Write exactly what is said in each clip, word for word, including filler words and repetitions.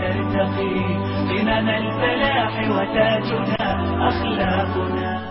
نرتقي قمم الفلاح وتاجنا أخلاقنا.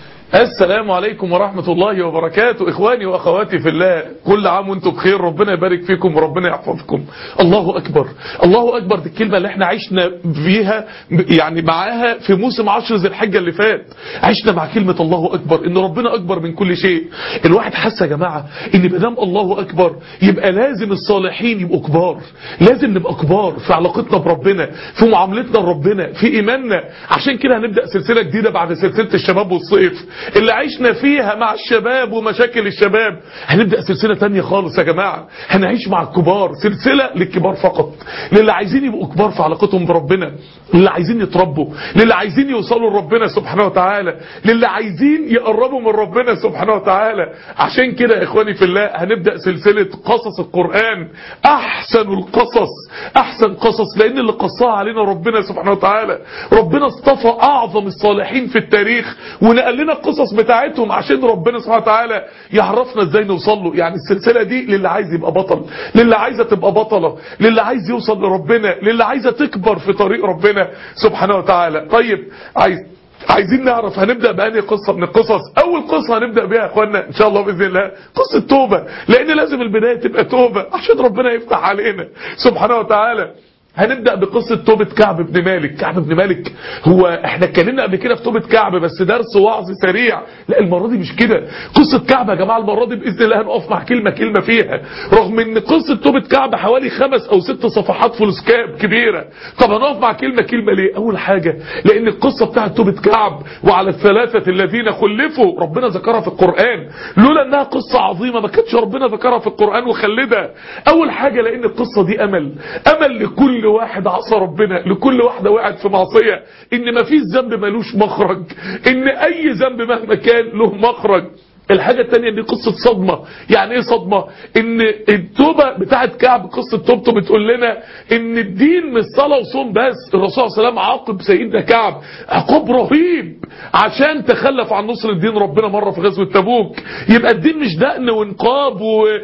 السلام عليكم ورحمة الله وبركاته. إخواني وأخواتي في الله، كل عام وانتم بخير، ربنا يبارك فيكم وربنا يحفظكم. الله أكبر الله أكبر، دي الكلمة اللي احنا عشنا فيها يعني معاها في موسم عشر ذي الحجة اللي فات. عشنا مع كلمة الله أكبر، إن ربنا أكبر من كل شيء. الواحد حس يا جماعة إن بدام الله أكبر يبقى لازم الصالحين يبقوا كبار، لازم نبقى كبار في علاقتنا بربنا، في معاملتنا لربنا، في إيماننا. عشان كده هنبدأ سلسلة جديدة بعد سلسلة الشباب والصيف اللي عشنا فيها مع الشباب ومشاكل الشباب. هنبدأ سلسلة تانية خالص يا جماعة، هنعيش مع الكبار، سلسلة للكبار فقط، للي عايزين يبقوا كبار في علاقتهم بربنا، للي عايزين يتربوا، للي عايزين يوصلوا لربنا سبحانه وتعالى، للي عايزين يقربوا من ربنا سبحانه وتعالى. عشان كده يا اخواني في الله هنبدأ سلسلة قصص القرآن، احسن القصص، احسن قصص، لان اللي قصها علينا ربنا سبحانه وتعالى. ربنا اصطفى اعظم الصالحين في التاريخ ونقل لنا القصص بتاعتهم عشان ربنا سبحانه وتعالى يعرفنا ازاي نوصل له. يعني السلسلة دي للي عايز يبقى بطل، للي عايزة تبقى بطلة، للي عايز يوصل لربنا، للي عايزة تكبر في طريق ربنا سبحانه وتعالى. طيب عايز عايزين نعرف هنبدأ بأنهي قصة من القصص. اول قصة هنبدأ بيها يا اخوانا ان شاء الله بإذن الله قصة توبة، لان لازم البداية تبقى توبة عشان ربنا يفتح علينا سبحانه وتعالى. هنبدأ بقصة توبة كعب بن مالك. كعب بن مالك هو احنا اتكلمنا قبل كده في توبة كعب بس درس وعظ سريع، لا المرة دي مش كده. قصة كعب يا جماعة المرة دي بإذن الله هنقف مع كلمة كلمة فيها، رغم ان قصة توبة كعب حوالي خمس او ست صفحات فلوسكاب كبيرة. طب هنقف مع كلمة كلمة ليه؟ اول حاجة لان القصة بتاعت توبة كعب وعلى الثلاثة الذين خلفوا ربنا ذكرها في القرآن، لولا انها قصة عظيمة ما كانش ربنا ذكرها في القرآن وخلدها. اول حاجة لان القصة دي امل، امل لكل واحد عصى ربنا، لكل واحدة وقعت في معصية، ان ما فيش ذنب ملوش مخرج، ان اي ذنب مهما كان له مخرج. الحاجة التانية دي قصة صدمة. يعني ايه صدمة؟ ان التوبة بتاعت كعب، قصة توبته بتقول لنا ان الدين مش صلاة وصوم بس. الرسول صلى الله عليه وسلم عاقب سيدنا كعب عقاب رهيب عشان تخلف عن نصر الدين ربنا مرة في غزوة تبوك. يبقى الدين مش دقن وانقاب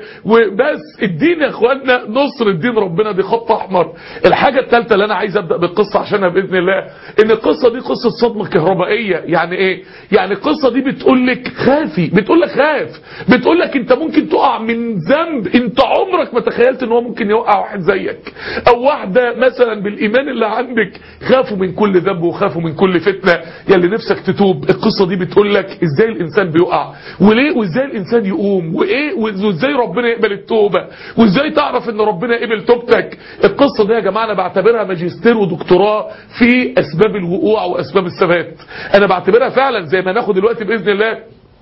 وبس، الدين يا اخوانا نصر الدين ربنا، دي خط احمر. الحاجة الثالثة اللي انا عايز ابدأ بالقصة عشانها بإذن الله ان القصة دي قصة صدمة كهربائية. يعني ايه؟ يعني القصة دي بتقول لك خافي، بتقول لك خاف، بتقول لك انت ممكن تقع من ذنب انت عمرك ما تخيلت ان هو ممكن يوقع واحد زيك او واحدة مثلا بالايمان اللي عندك. خافوا من كل ذنب وخافوا من كل فتنة يلي نفسك تتوب. القصة دي بتقول لك ازاي الانسان بيقع وليه، وازاي الانسان يقوم، وايه، وازاي ربنا يقبل التوبة، وازاي تعرف ان ربنا قبل توبتك. القصة دي يا جماعة انا بعتبرها ماجستير ودكتوراه في اسباب الوقوع واسباب الثبات. انا بعتبرها فعلا زي ما ناخد دلوقتي باذن الله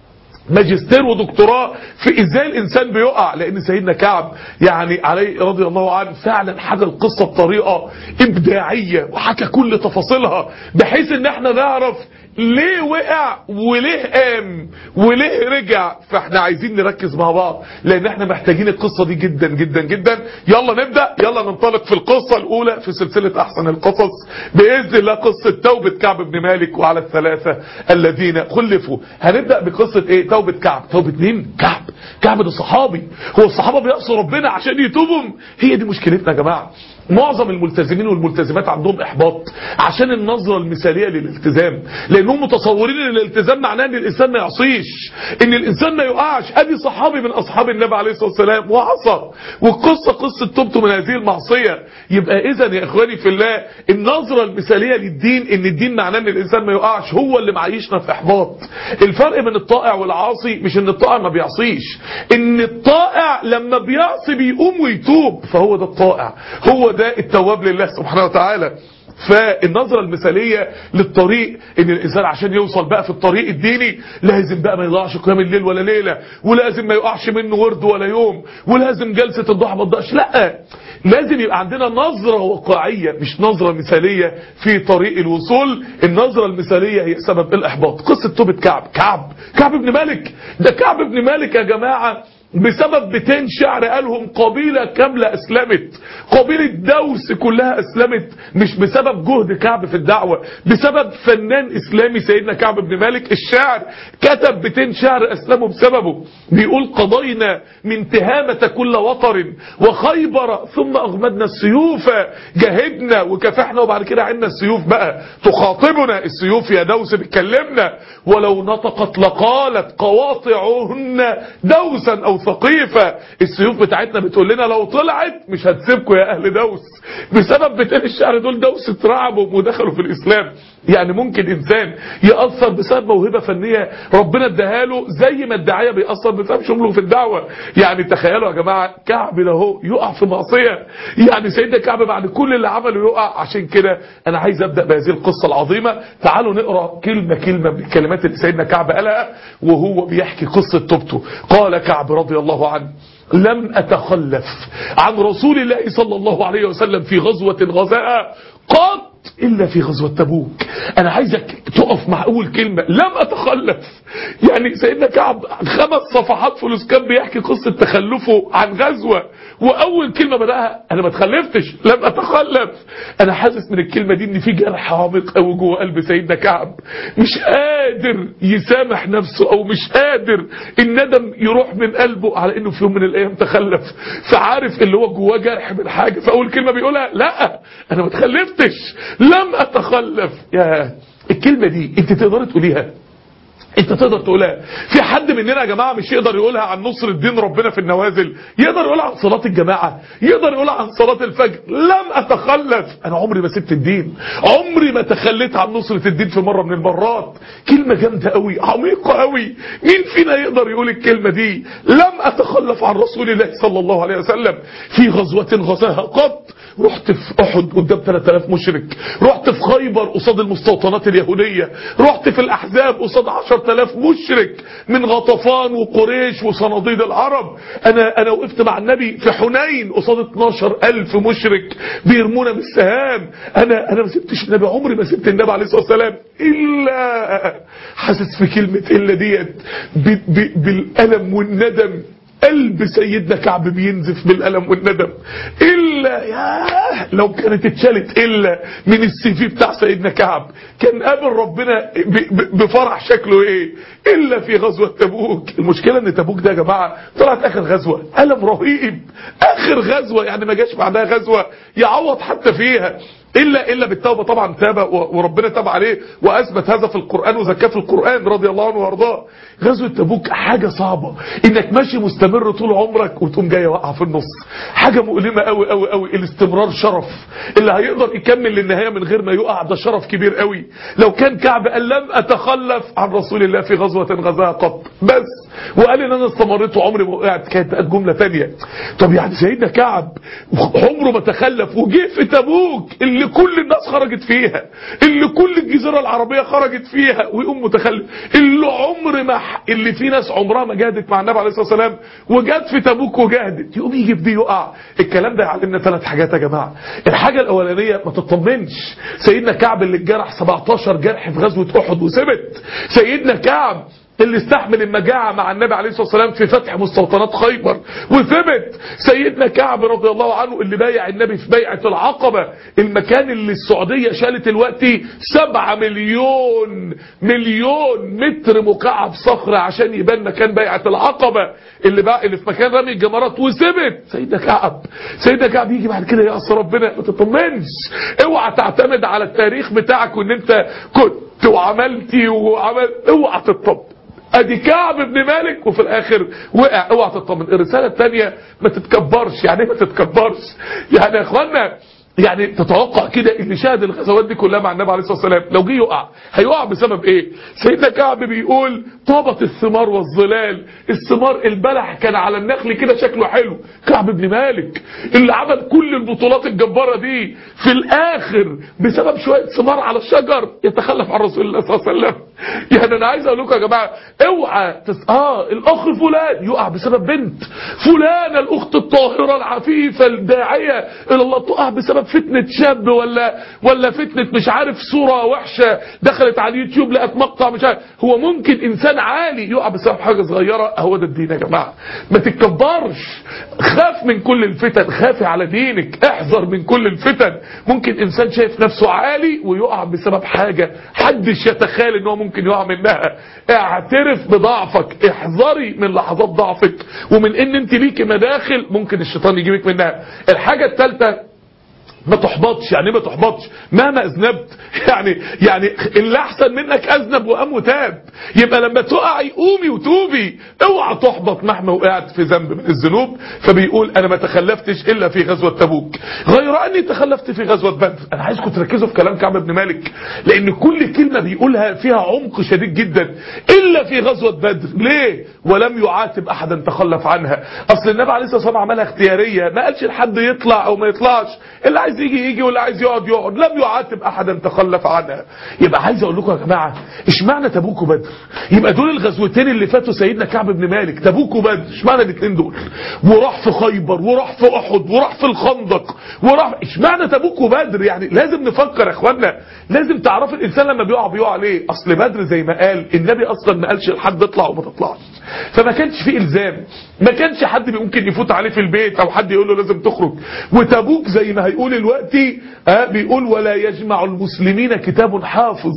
ماجستير ودكتوراه في ازاي الانسان بيقع. لان سيدنا كعب يعني عليه رضي الله عنه فعلا حكى القصة بطريقة ابداعية وحكى كل تفاصيلها بحيث ان احنا نعرف ليه وقع وليه قام وليه رجع. فاحنا عايزين نركز مع بعض لان احنا محتاجين القصة دي جدا جدا جدا. يلا نبدأ، يلا ننطلق في القصة الاولى في سلسلة احسن القصص باذن الله، قصة توبة كعب بن مالك وعلى الثلاثة الذين خلفوا. هنبدأ بقصة ايه؟ توبة كعب. توبة مين؟ كعب. كعب ده صحابي. هو الصحابة بيعصوا ربنا عشان يتوبوا؟ هي دي مشكلتنا يا جماعة. معظم الملتزمين والملتزمات عندهم احباط عشان النظرة المثالية للالتزام، لانهم متصورين ان الالتزام معناه ان الانسان ما يعصيش، ان الانسان ما يقعش. ادي صحابي من اصحاب النبي عليه الصلاة والسلام وعصى، والقصة قصة توبته من هذه المعصية. يبقى اذا يا اخواني في الله النظرة المثالية للدين ان الدين معناه ان الانسان ما يقعش هو اللي معيشنا في احباط. الفرق بين الطائع والعاصي مش ان الطائع ما بيعصيش، ان الطائع لما بيعصي بيقوم ويتوب، فهو ده الطائع، هو ده التواب لله سبحانه وتعالى. فالنظرة المثالية للطريق ان الانسان عشان يوصل بقى في الطريق الديني لازم بقى ما يضيعش قيام الليل ولا ليلة، ولازم ما يقعش منه ورد ولا يوم، ولازم جلسة الضحى ما تضيعش. لا، لازم يبقى عندنا نظرة واقعية مش نظرة مثالية في طريق الوصول. النظرة المثالية هي سبب الاحباط. قصة توبة كعب. كعب كعب بن مالك، ده كعب بن مالك يا جماعة بسبب بيتين شعر قالهم قبيلة كاملة اسلمت، قبيلة دوس كلها اسلمت، مش بسبب جهد كعب في الدعوة، بسبب فنان اسلامي سيدنا كعب بن مالك الشاعر كتب بيتين شعر اسلموا بسببه. بيقول قضينا من تهامة كل وطر وخيبر ثم اغمدنا السيوف، جاهدنا وكفحنا وبعد كده عنا السيوف بقى تخاطبنا، السيوف يا دوس بتكلمنا، ولو نطقت لقالت قواطعهن دوسا او ثقيفة، السيوف بتاعتنا بتقول لنا لو طلعت مش هتسيبكم يا اهل دوس. بسبب بيتين الشعر دول دوس اترعبوا ودخلوا في الاسلام. يعني ممكن انسان يأثر بسبب موهبة فنية ربنا اداها له، زي ما الداعية بيأثر بسبب شغله في الدعوة. يعني تخيلوا يا جماعة كعب له يقع في معصية، يعني سيدنا كعب بعد كل اللي عمله يقع. عشان كده انا عايز ابدأ بهذه القصة العظيمة. تعالوا نقرأ كلمة كلمة من الكلمات اللي سيدنا كعب قالها وهو بيحكي قصة توبته. قال كعب رضي الله عنه: لم أتخلف عن رسول الله صلى الله عليه وسلم في غزوة غزاها قط إلا في غزوة تبوك. أنا عايزك تقف مع أول كلمة لم أتخلف. يعني سيدنا كعب خمس صفحات فلوس كان بيحكي قصة تخلفه عن غزوة، وأول كلمة بدأها أنا ما تخلفتش، لم أتخلف. أنا حاسس من الكلمة دي إن في جرح عميق قوي جوه قلب سيدنا كعب، مش قادر يسامح نفسه أو مش قادر الندم يروح من قلبه على إنه في يوم من الأيام تخلف. فعارف اللي هو جواه جرح من حاجة، فأول كلمة بيقولها لا أنا ما تخلفتش، لم أتخلف. يا الكلمة دي انت تقدر تقوليها؟ انت تقدر تقولها؟ في حد مننا يا جماعة مش يقدر يقولها عن نصر الدين ربنا في النوازل؟ يقدر يقولها عن صلاة الجماعة؟ يقدر يقولها عن صلاة الفجر؟ لم أتخلف. انا عمري ما سبت الدين، عمري ما تخليت عن نصرة الدين في مرة من المرات. كلمة جامدة قوي، عميقة قوي. مين فينا يقدر يقول الكلمة دي؟ لم أتخلف عن رسول الله صلى الله عليه وسلم في غزوة غزاها قط. رحت في احد قدام ثلاثة آلاف مشرك، رحت في خيبر قصاد المستوطنات اليهودية، رحت في الاحزاب قصاد عشرة آلاف مشرك من غطفان وقريش وصناديد العرب. انا انا وقفت مع النبي في حنين قصاد اتناشر ألف مشرك بيرمونا بالسهام. انا انا ما سبتش النبي، عمري ما سبت النبي عليه الصلاه والسلام، الا حاسس في كلمه الا ديت بالالم والندم. قلب سيدنا كعب بينزف بالألم والندم. إلا ياه لو كانت اتشالت إلا من السي في بتاع سيدنا كعب كان قابل ربنا بفرح شكله ايه. إلا في غزوة تبوك. المشكلة ان تبوك ده يا جماعة طلعت آخر غزوة، ألم رهيب، آخر غزوة، يعني ما جاش بعدها غزوة يعوض حتى فيها. إلا إلا بالتوبة طبعا تاب وربنا تاب عليه وأثبت هذا في القرآن وزكاه في القرآن رضي الله عنه وارضاه. غزوة تبوك حاجة صعبة، إنك ماشي مستمر طول عمرك وتقوم جاي وقع في النص، حاجة مؤلمة قوي قوي قوي. الاستمرار شرف، اللي هيقدر يكمل للنهاية من غير ما يقع ده شرف كبير قوي. لو كان كعب قال لم أتخلف عن رسول الله في غزوة غزاها قط بس، وقال ان انا استمريت وعمري ما وقعت، كانت بقت جملة تانية. طب يعني سيدنا كعب عمره ما تخلف وجه في تبوك اللي كل الناس خرجت فيها، اللي كل الجزيرة العربية خرجت فيها، ويقوم متخلف؟ اللي عمر ما اللي في ناس عمرها ما جاهدت مع النبي عليه الصلاة والسلام وجات في تبوك وجاهدت، يقوم يجي في دي يقع. الكلام ده يعلمنا ثلاث حاجات يا جماعة. الحاجة الأولانية ما تطمنش. سيدنا كعب اللي اتجرح سبعتاشر جرح في غزوة أحد وثبت. سيدنا كعب اللي استحمل المجاعة مع النبي عليه الصلاة والسلام في فتح مستوطنات خيبر وثبت. سيدنا كعب رضي الله عنه اللي بايع النبي في بيعة العقبة، المكان اللي السعودية شالت الوقت سبعة مليون مليون متر مكعب صخرة عشان يبان مكان بيعة العقبة اللي بقى اللي في مكان رمي الجمرات وثبت. سيدنا كعب سيدنا كعب يجي بعد كده يأس ربنا. ما تطمنش، اوعى تعتمد على التاريخ بتاعك وان انت كنت وعملتي وعمل، اوعى تطمن. ادي كعب بن مالك وفي الاخر وقع، اوعى تطمن. الرسالة الثانية ما تتكبرش. يعني ما تتكبرش يعني يا اخوانا، يعني تتوقع كده اللي شاهد الغزوات دي كلها مع النبي عليه الصلاة والسلام لو جه يقع هيقع بسبب ايه؟ سيدنا كعب بيقول طابت الثمار والظلال، الثمار البلح كان على النخل كده شكله حلو. كعب بن مالك اللي عمل كل البطولات الجبارة دي في الاخر بسبب شوية ثمار على الشجر يتخلف عن رسول الله صلى الله عليه وسلم. يعني انا عايز اقول لكم يا جماعه اوعى تس... اه الاخ فلان يقع بسبب بنت، فلانه الاخت الطاهره العفيفه الداعيه الى الله تقع بسبب فتنه شاب، ولا ولا فتنه مش عارف صوره وحشه دخلت على اليوتيوب لقت مقطع مش عارف. هو ممكن انسان عالي يقع بسبب حاجه صغيره. هو ده الدين يا جماعه. ما تتكبرش، خاف من كل الفتن، خافي على دينك، احذر من كل الفتن. ممكن انسان شايف نفسه عالي ويقع بسبب حاجه حدش يتخيل ان هو ممكن يقع منها. اعترف بضعفك، احذري من لحظات ضعفك ومن ان انت ليكي مداخل ممكن الشيطان يجيبك منها. الحاجه الثالثه ما تحبطش. يعني ما تحبطش مهما اذنبت، يعني يعني اللي احسن منك اذنب وقام وتاب. يبقى لما تقعي قومي وتوبي، اوعى تحبط مهما وقعت في ذنب من الذنوب. فبيقول انا ما تخلفتش الا في غزوه تبوك غير اني تخلفت في غزوه بدر. انا عايزكم تركزوا في كلام كعب بن مالك، لان كل كلمه بيقولها فيها عمق شديد جدا. الا في غزوه بدر. ليه؟ ولم يعاتب احدا تخلف عنها. اصل النبي عليه الصلاه والسلام عملها اختياريه، ما قالش لحد يطلع او ما يطلعش، اللي عايز يجي يجي واللي عايز يقعد يقعد. لم يعاتب احدا تخلف عنها. يبقى عايز اقول لكم يا جماعه اشمعنى تبوك وبدر؟ يبقى دول الغزوتين اللي فاتوا سيدنا كعب بن مالك، تبوك وبدر، اشمعنى الاثنين دول؟ وراح في خيبر وراح في احد وراح في الخندق وراح، اشمعنى تبوك وبدر؟ يعني لازم نفكر يا اخوانا، لازم تعرفوا الانسان لما بيقع بيقع ليه. اصل بدر زي ما قال النبي اصلا ما قالش لحد اطلع وما تطلعش، فما كانش فيه الزام، ما كانش حد ممكن يفوت عليه في البيت او حد يقول له لازم تخرج. وتبوك زي ما هيقول دلوقتي آه بيقول ولا يجمع المسلمين كتاب حافظ،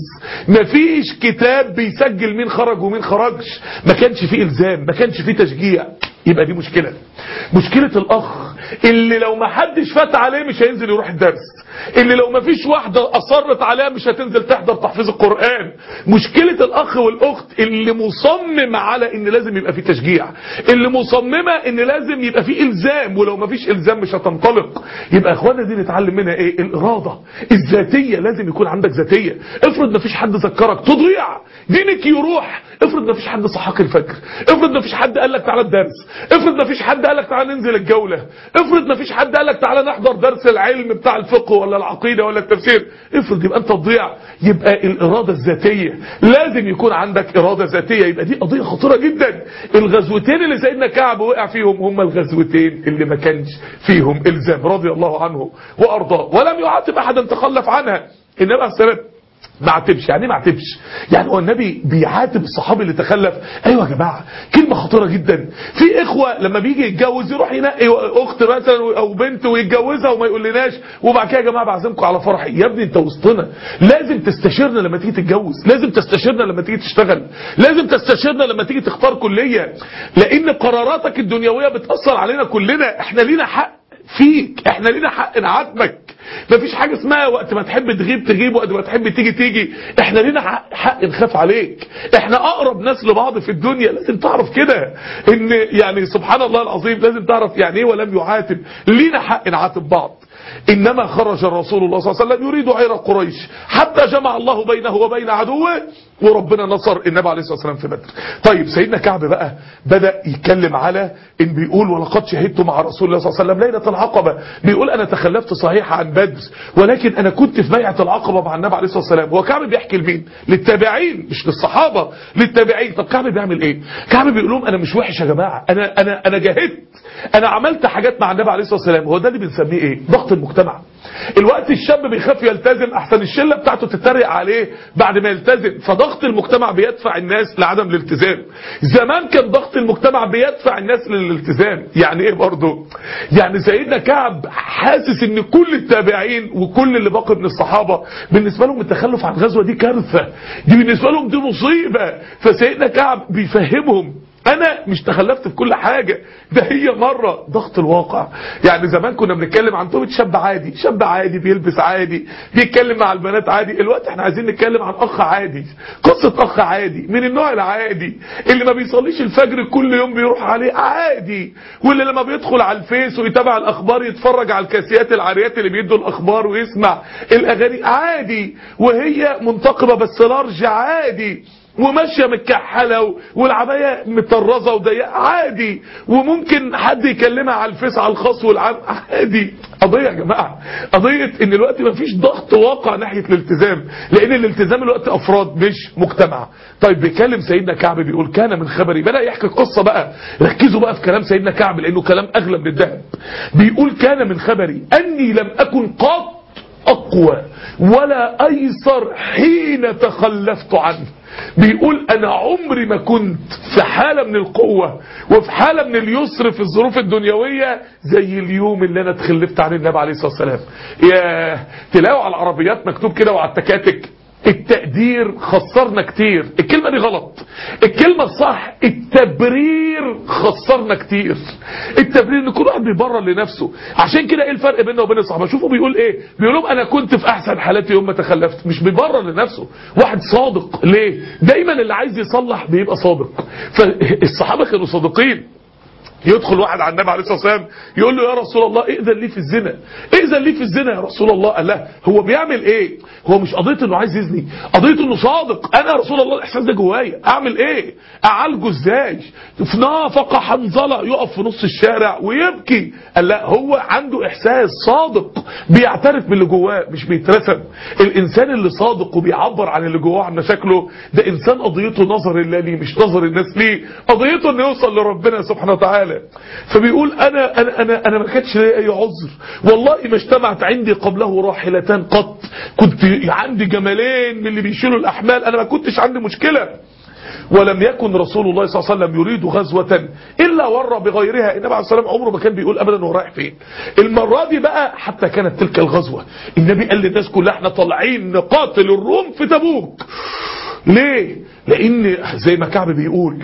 مفيش كتاب بيسجل مين خرج ومين خرجش، ما كانش فيه الزام، ما كانش فيه تشجيع. يبقى دي مشكلة. مشكلة الاخ اللي لو ما حدش فات عليه مش هينزل يروح الدرس، اللي لو ما فيش واحدة اصرت عليها مش هتنزل تحضر تحفيظ القرآن. مشكلة الاخ والاخت اللي مصمم على ان لازم يبقى فيه تشجيع، اللي مصممة ان لازم يبقى فيه الزام، ولو ما فيش الزام مش هتنطلق. يبقى اخوانا دي نتعلم منها ايه؟ الارادة الذاتية. لازم يكون عندك ذاتية. افرض ما فيش حد ذكرك تضيع، دينك يروح. افرض ما فيش حد صحاك الفجر، افرض ما فيش حد قال لك تعالى الدرس، افرض ما فيش حد قال لك تعالى ننزل الجولة، افرض ما فيش حد قال لك تعالى نحضر درس العلم بتاع الفقه ولا العقيدة ولا التفسير، افرض يبقى انت تضيع. يبقى الارادة الذاتية، لازم يكون عندك ارادة ذاتية. يبقى دي قضية خطيرة جدا. الغزوتين اللي سيدنا كعب وقع فيهم هم الغزوتين اللي ما كانش فيهم الزام رضي الله عنه وارضاه، ولم يعاتب احدا تخلف عنها. النبي عليه الصلاة والسلام ما عاتبش. يعني ما عاتبش؟ يعني هو النبي بيعاتب الصحابي اللي تخلف؟ ايوه يا جماعه، كلمه خطيره جدا. في اخوه لما بيجي يتجوز يروح ينقي اخت مثلا او بنت ويتجوزها وما يقولناش، وبعد كده يا جماعه بعزمكم على فرحي. يا ابني انت وسطنا، لازم تستشيرنا لما تيجي تتجوز، لازم تستشيرنا لما تيجي تشتغل، لازم تستشيرنا لما تيجي تختار كليه، لان قراراتك الدنيويه بتاثر علينا كلنا. احنا لينا حق فيك، احنا لينا حق نعاتبك. مفيش حاجة اسمها وقت ما تحب تغيب تغيب وقت ما تحب تيجي تيجي. احنا لينا حق, حق نخاف عليك. احنا اقرب ناس لبعض في الدنيا، لازم تعرف كده ان يعني سبحان الله العظيم، لازم تعرف يعني ايه ولم يعاتب. لينا حق نعاتب بعض. إنما خرج الرسول الله صلى الله عليه وسلم يريد عير قريش حتى جمع الله بينه وبين عدوه، وربنا نصر النبي عليه الصلاة والسلام في بدر. طيب سيدنا كعب بقى بدأ يتكلم على إن بيقول ولقد شهدت مع رسول الله صلى الله عليه وسلم ليلة العقبة. بيقول أنا تخلفت صحيح عن بدر، ولكن أنا كنت في بيعة العقبة مع النبي عليه الصلاة والسلام. هو كعب بيحكي لمين؟ للتابعين مش للصحابة، للتابعين. طب كعب بيعمل إيه؟ كعب بيقول لهم أنا مش وحش يا جماعة، أنا أنا أنا جاهدت، أنا عملت حاجات مع النبي عليه الصلاة والسلام. هو ده اللي بنسميه إيه؟ ضغط المجتمع. الوقت الشاب بيخاف يلتزم احسن الشله بتاعته تتريق عليه بعد ما يلتزم، فضغط المجتمع بيدفع الناس لعدم الالتزام. زمان كان ضغط المجتمع بيدفع الناس للالتزام. يعني ايه برضه؟ يعني سيدنا كعب حاسس ان كل التابعين وكل اللي باقي من الصحابه بالنسبه لهم التخلف عن الغزوه دي كارثه، دي بالنسبه لهم دي مصيبه. فسيدنا كعب بيفهمهم انا مش تخلفت في كل حاجة، ده هي مرة ضغط الواقع. يعني زمان كنا بنتكلم عن طبيعة شاب عادي، شاب عادي بيلبس عادي، بيتكلم مع البنات عادي. الوقت احنا عايزين نتكلم عن اخ عادي، قصة اخ عادي من النوع العادي اللي ما بيصليش الفجر كل يوم بيروح عليه عادي، واللي لما بيدخل على الفيس ويتابع الاخبار يتفرج على الكاسيات العاريات اللي بيدوا الاخبار ويسمع الاغاني عادي، وهي منتقبة بس لارج عادي. وماشيه متكحله والعبايه مطرزه وضيقه عادي، وممكن حد يكلمها على الفيس على الخاص والعام عادي. قضيه يا جماعه، قضيه ان الوقت ما فيش ضغط واقع ناحيه الالتزام، لان الالتزام الوقت افراد مش مجتمع. طيب بيكلم سيدنا كعب بيقول كان من خبري، بدا يحكي قصه بقى، ركزوا بقى في كلام سيدنا كعب لانه كلام اغلى من الذهب. بيقول كان من خبري اني لم اكن قط اقوى ولا ايسر حين تخلفت عنه. بيقول انا عمري ما كنت في حالة من القوة وفي حالة من اليسر في الظروف الدنيوية زي اليوم اللي انا تخلفت عن النبي عليه الصلاة والسلام. يا تلاقوا على العربيات مكتوب كده وعلى التكاتك التقدير خسرنا كتير. الكلمة دي غلط، الكلمة الصح التبرير خسرنا كتير. التبرير ان كل واحد بيبرر لنفسه. عشان كده ايه الفرق بيننا وبين الصحابة؟ شوفوا بيقول ايه، بيقول لهم انا كنت في احسن حالاتي يوم ما تخلفت. مش بيبرر لنفسه، واحد صادق. ليه؟ دايما اللي عايز يصلح بيبقى صادق. فالصحابة كانوا صادقين. يدخل واحد على النبي عليه الصلاه والسلام يقول له يا رسول الله ائذن لي في الزنا، ائذن لي في الزنا يا رسول الله. قال لا، هو بيعمل ايه؟ هو مش قضيه انه عايز يزني، قضيه انه صادق. انا يا رسول الله الاحساس ده جوايا، اعمل ايه؟ اعالجه ازاي؟ نافق حنظله يقف في نص الشارع ويبكي. قال لا، هو عنده احساس صادق بيعترف باللي جواه مش بيترسم. الانسان اللي صادق وبيعبر عن اللي جواه عن مشاكله ده انسان قضيته نظر الله ليه مش نظر الناس ليه، قضيته انه يوصل لربنا سبحانه وتعالى. فبيقول انا انا انا انا ما كانش لي اي عذر، والله ما اجتمعت عندي قبله راحلتان قط. كنت عندي جمالين من اللي بيشيلوا الاحمال، انا ما كنتش عندي مشكله. ولم يكن رسول الله صلى الله عليه وسلم يريد غزوة إلا ورى بغيرها. النبي عليه الصلاة والسلام عمره ما كان بيقول أبدا هو رايح فين. المرة دي بقى حتى كانت تلك الغزوة النبي قال للناس كلها احنا طالعين نقاتل الروم في تبوك. ليه؟ لأن زي ما كعب بيقول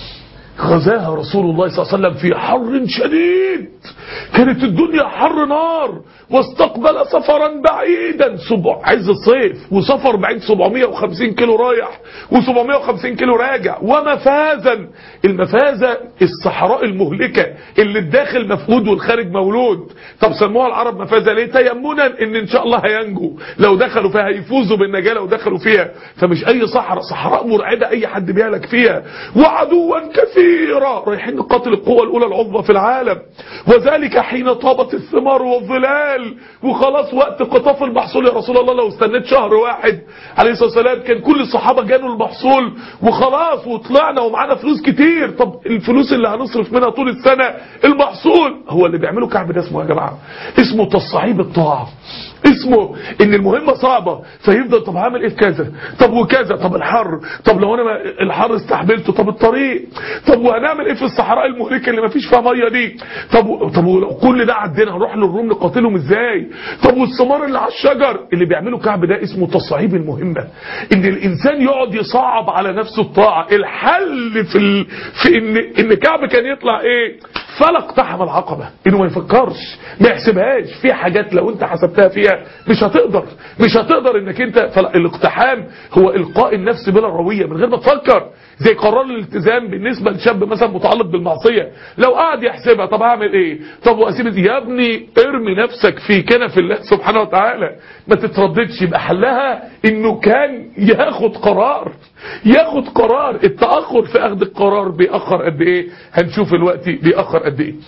غزاها رسول الله صلى الله عليه وسلم في حر شديد، كانت الدنيا حر نار، واستقبل سفرا بعيدا، سبع عز الصيف وسفر بعيد سبعمية وخمسين كيلو رايح وسبعمية وخمسين كيلو راجع، ومفازا. المفازة الصحراء المهلكة اللي الداخل مفقود والخارج مولود. طب سموها العرب مفازة ليه؟ تيمنا ان ان شاء الله هينجوا لو دخلوا فيها، هيفوزوا بالنجاة لو دخلوا فيها. فمش اي صحراء، صحراء مرعبة اي حد بيهلك فيها. وعدوا كثيرا، رايحين نقاتل القوة الاولى العظمى في العالم، وذلك حين طابت الثمار والظلال، وخلاص وقت قطاف المحصول. يا رسول الله لو استنيت شهر واحد عليه الصلاة والسلام كان كل الصحابة جانوا المحصول وخلاص وطلعنا ومعانا فلوس كتير. طب الفلوس اللي هنصرف منها طول السنة المحصول. هو اللي بيعمله كعب ده اسمه يا جماعة، اسمه تصعيب الطاعة، اسمه ان المهمة صعبة فيفضل طب هعمل ايه في كذا، طب وكذا، طب الحر، طب لو انا الحر استحملته، طب الطريق، طب وهنعمل ايه في الصحراء المهلكة اللي ما فيش فيها مية دي، طب طب ولو كل ده عدينا هنروح للروم نقاتلهم ازاي، طب والثمار اللي على الشجر. اللي بيعمله كعب ده اسمه تصعيب المهمة، ان الانسان يقعد يصعب على نفسه الطاعة. الحل في ال... في ان ان كعب كان يطلع ايه؟ فلا اقتحم العقبة، انه ما يفكرش ما يحسبهاش. في حاجات لو انت حسبتها فيها مش هتقدر مش هتقدر انك انت. فالاقتحام هو القاء النفس بلا روية من غير ما تفكر، زي قرار الالتزام بالنسبة لشاب مثلا متعلق بالمعصية. لو قاعد يحسبها طب هعمل ايه، طب واسيب يا ابني ارمي نفسك في كنف الله سبحانه وتعالى، ما تترددش. يبقى حلها انه كان ياخد قرار ياخد قرار. التأخر في اخذ القرار بيأخر قد ايه؟ هنشوف الوقت بيأخر قد ايه.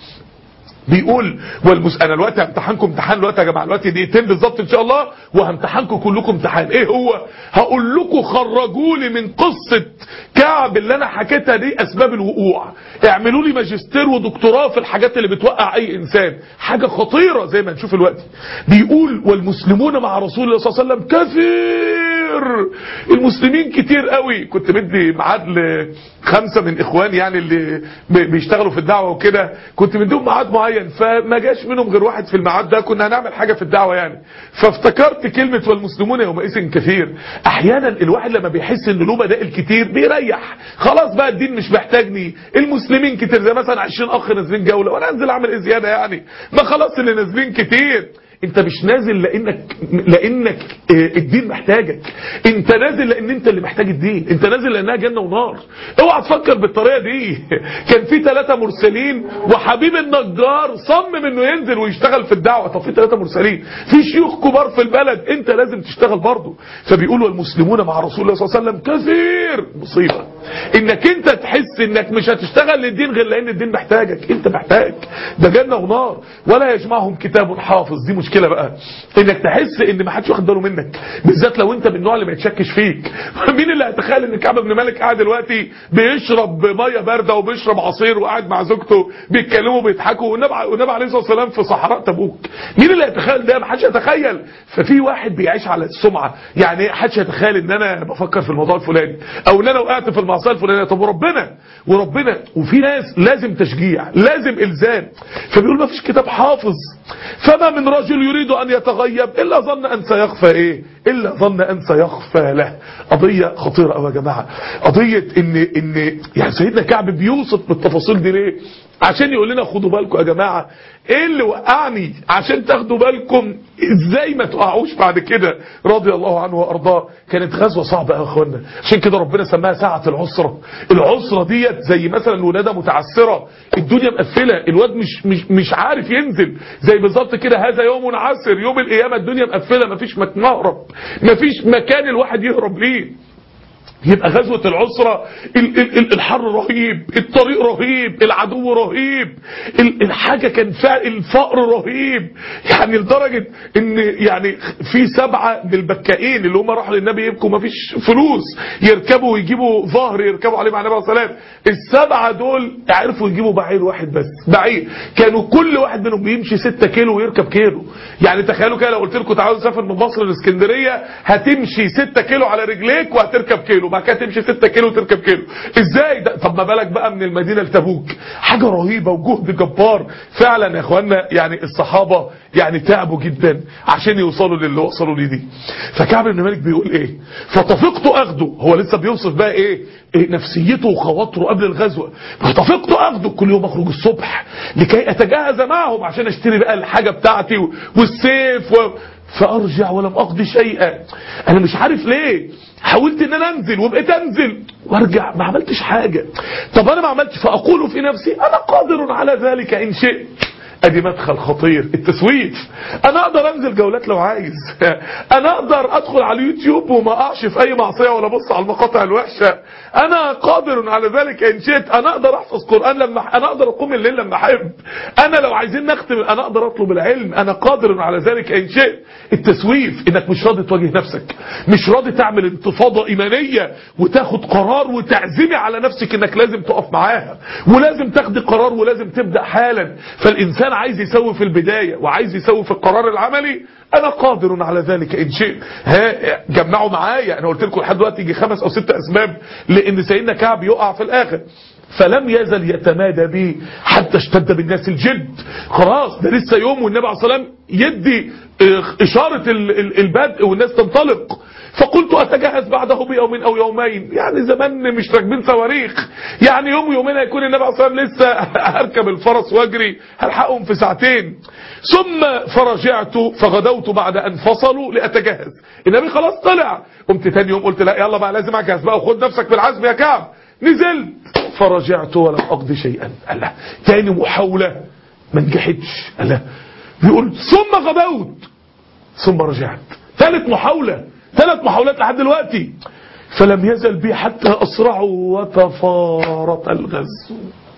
بيقول والمس... انا الوقت همتحنكم امتحان الوقت يا جماعه، الوقت دقيقتين بالظبط ان شاء الله وهمتحنكم كلكم امتحان. ايه هو؟ هقول لكم خرجوا لي من قصه كعب اللي انا حكيتها دي اسباب الوقوع، اعملوا لي ماجستير ودكتوراه في الحاجات اللي بتوقع اي انسان، حاجه خطيره زي ما نشوف الوقت. بيقول والمسلمون مع رسول الله صلى الله عليه وسلم كثير، المسلمين كتير قوي. كنت بدي ميعاد لخمسه من اخواني يعني اللي بيشتغلوا في الدعوه وكده، كنت مديهم ميعاد معين فما جاش منهم غير واحد في الميعاد ده، كنا هنعمل حاجه في الدعوه يعني. فافتكرت كلمه والمسلمون يومئذ كثير. احيانا الواحد لما بيحس ان له بدائل كتير بيريح، خلاص بقى الدين مش محتاجني، المسلمين كتير زي مثلا عشرين اخ نازلين جوله وانا انزل اعمل ايه زياده يعني، ما خلاص اللي نازلين كتير. انت مش نازل لانك لانك الدين محتاجك، انت نازل لان انت اللي محتاج الدين، انت نازل لانها جنة ونار. اوعى تفكر بالطريقة دي. كان في ثلاثة مرسلين وحبيب النجار صمم انه ينزل ويشتغل في الدعوة. طب في ثلاثة مرسلين، في شيوخ كبار في البلد، انت لازم تشتغل برضه. فبيقولوا المسلمون مع رسول الله صلى الله عليه وسلم كثير. مصيبة انك انت تحس انك مش هتشتغل للدين غير لان الدين محتاجك. انت محتاج، ده جنة ونار. ولا يجمعهم كتاب حافظ. دي مشكلة بقى، انك تحس ان ما حدش واخد باله منك، بالذات لو انت من النوع اللي ما يتشكش فيك. مين اللي هيتخيل ان كعب بن مالك قاعد دلوقتي بيشرب ميه بارده وبيشرب عصير وقاعد مع زوجته بيتكلموا وبيضحكوا والنبي عليه الصلاه والسلام في صحراء تبوك؟ مين اللي هيتخيل ده؟ ما حدش يتخيل. ففي واحد بيعيش على السمعه، يعني ما حدش يتخيل ان انا بفكر في الموضوع الفلاني او ان انا وقعت في المعصيه الفلانيه. طب وربنا وربنا وفي ناس لازم تشجيع، لازم الزام. فبيقول ما فيش كتاب حافظ، فما من رجل يريد ان يتغيب الا ظن ان سيخفى ايه الا ظن ان سيخفى له. قضيه خطيره قوي يا جماعه، قضيه ان ان يعني سيدنا كعب بيوصف بالتفاصيل دي ليه؟ عشان يقول لنا خدوا بالكم يا جماعه، ايه اللي وقعني عشان تاخدوا بالكم ازاي ما تقعوش بعد كده. رضي الله عنه وارضاه. كانت غزوه صعبه يا اخوانا، عشان كده ربنا سماها ساعه العسره. العسره ديت زي مثلا ولاده متعسره، الدنيا مقفله، الواد مش مش مش عارف ينزل، زي بالظبط كده هذا يوم عسر، يوم القيامه الدنيا مقفله، مفيش مهرب، مفيش مكان الواحد يهرب ليه. يبقى غزوة العسرة الحر رهيب، الطريق رهيب، العدو رهيب، الحاجة كان فيها الفقر رهيب، يعني لدرجة ان يعني في سبعة من البكائين اللي هم راحوا للنبي يبكوا ما فيش فلوس يركبوا ويجيبوا ظهر يركبوا عليه مع النبي صلى الله عليه وسلم. السبعة دول عرفوا يجيبوا بعير واحد بس، بعير كانوا كل واحد منهم بيمشي ستة كيلو ويركب كيلو. يعني تخيلوا كده لو قلت لكم تعالوا نسافر من مصر لاسكندرية، هتمشي ستة كيلو على رجليك وهتركب كيلو، بعد كده تمشي ستة كيلو وتركب كيلو. ازاي ده؟ طب ما بالك بقى من المدينة لتبوك، حاجة رهيبة وجهد جبار فعلا يا اخوانا. يعني الصحابة يعني تعبوا جدا عشان يوصلوا للي وصلوا ليه دي. فكعب بن مالك بيقول ايه؟ فطفقت اخده، هو لسه بيوصف بقى ايه, إيه نفسيته وخواطره قبل الغزوة. فطفقت اخده كل يوم اخرج الصبح لكي اتجهز معهم عشان اشتري بقى الحاجة بتاعتي والسيف و... فارجع ولم اقضي شيئا. انا مش عارف ليه حاولت ان انا انزل وبقيت انزل وارجع ما عملتش حاجة. طب انا ما عملتش، فاقول في نفسي انا قادر على ذلك ان شئت. ادي مدخل خطير، التسويف. انا اقدر انزل جولات لو عايز، انا اقدر ادخل على اليوتيوب وما اقعش في اي معصية ولا ابص على المقاطع الوحشة، انا قادر على ذلك ان شئت. انا اقدر احفظ قرآن لما انا اقدر اقوم الليل لما احب، انا لو عايزين نختم انا اقدر اطلب العلم، انا قادر على ذلك ان شئت. التسويف انك مش راضي تواجه نفسك، مش راضي تعمل انتفاضة ايمانية وتاخد قرار وتعزمي على نفسك انك لازم تقف معاها ولازم تاخدي قرار ولازم تبدأ حالا. فالانسان عايز يسوي في البداية وعايز يسوي في القرار العملي، انا قادر على ذلك ان شئت. ها جمعوا معايا، انا قلت لكم لحد دلوقتي يجي خمس او ست اسباب لان سيدنا كعب يقع في الاخر. فلم يزل يتمادى به حتى اشتد بالناس الجد. خلاص ده لسه يوم والنبي عليه الصلاه والسلام يدي اشاره البدء والناس تنطلق. فقلت اتجهز بعده بيوم او يومين، يعني زمان مش راكبين صواريخ، يعني يوم يومين هيكون النبي عليه الصلاه والسلام لسه هركب الفرس واجري هلحقهم في ساعتين. ثم فرجعت فغدوت بعد ان فصلوا لاتجهز. النبي خلاص طلع، قمت تاني يوم قلت لا يلا بقى لازم اجهز بقى وخد نفسك بالعزم يا كعب. نزلت فرجعت ولم اقضي شيئا. الله، تاني محاولة ما نجحتش. الله بيقول ثم غدوت ثم رجعت، ثالث محاولة، ثلاث محاولات لحد دلوقتي. فلم يزل بي حتى اسرعوا وتفارط الغزو.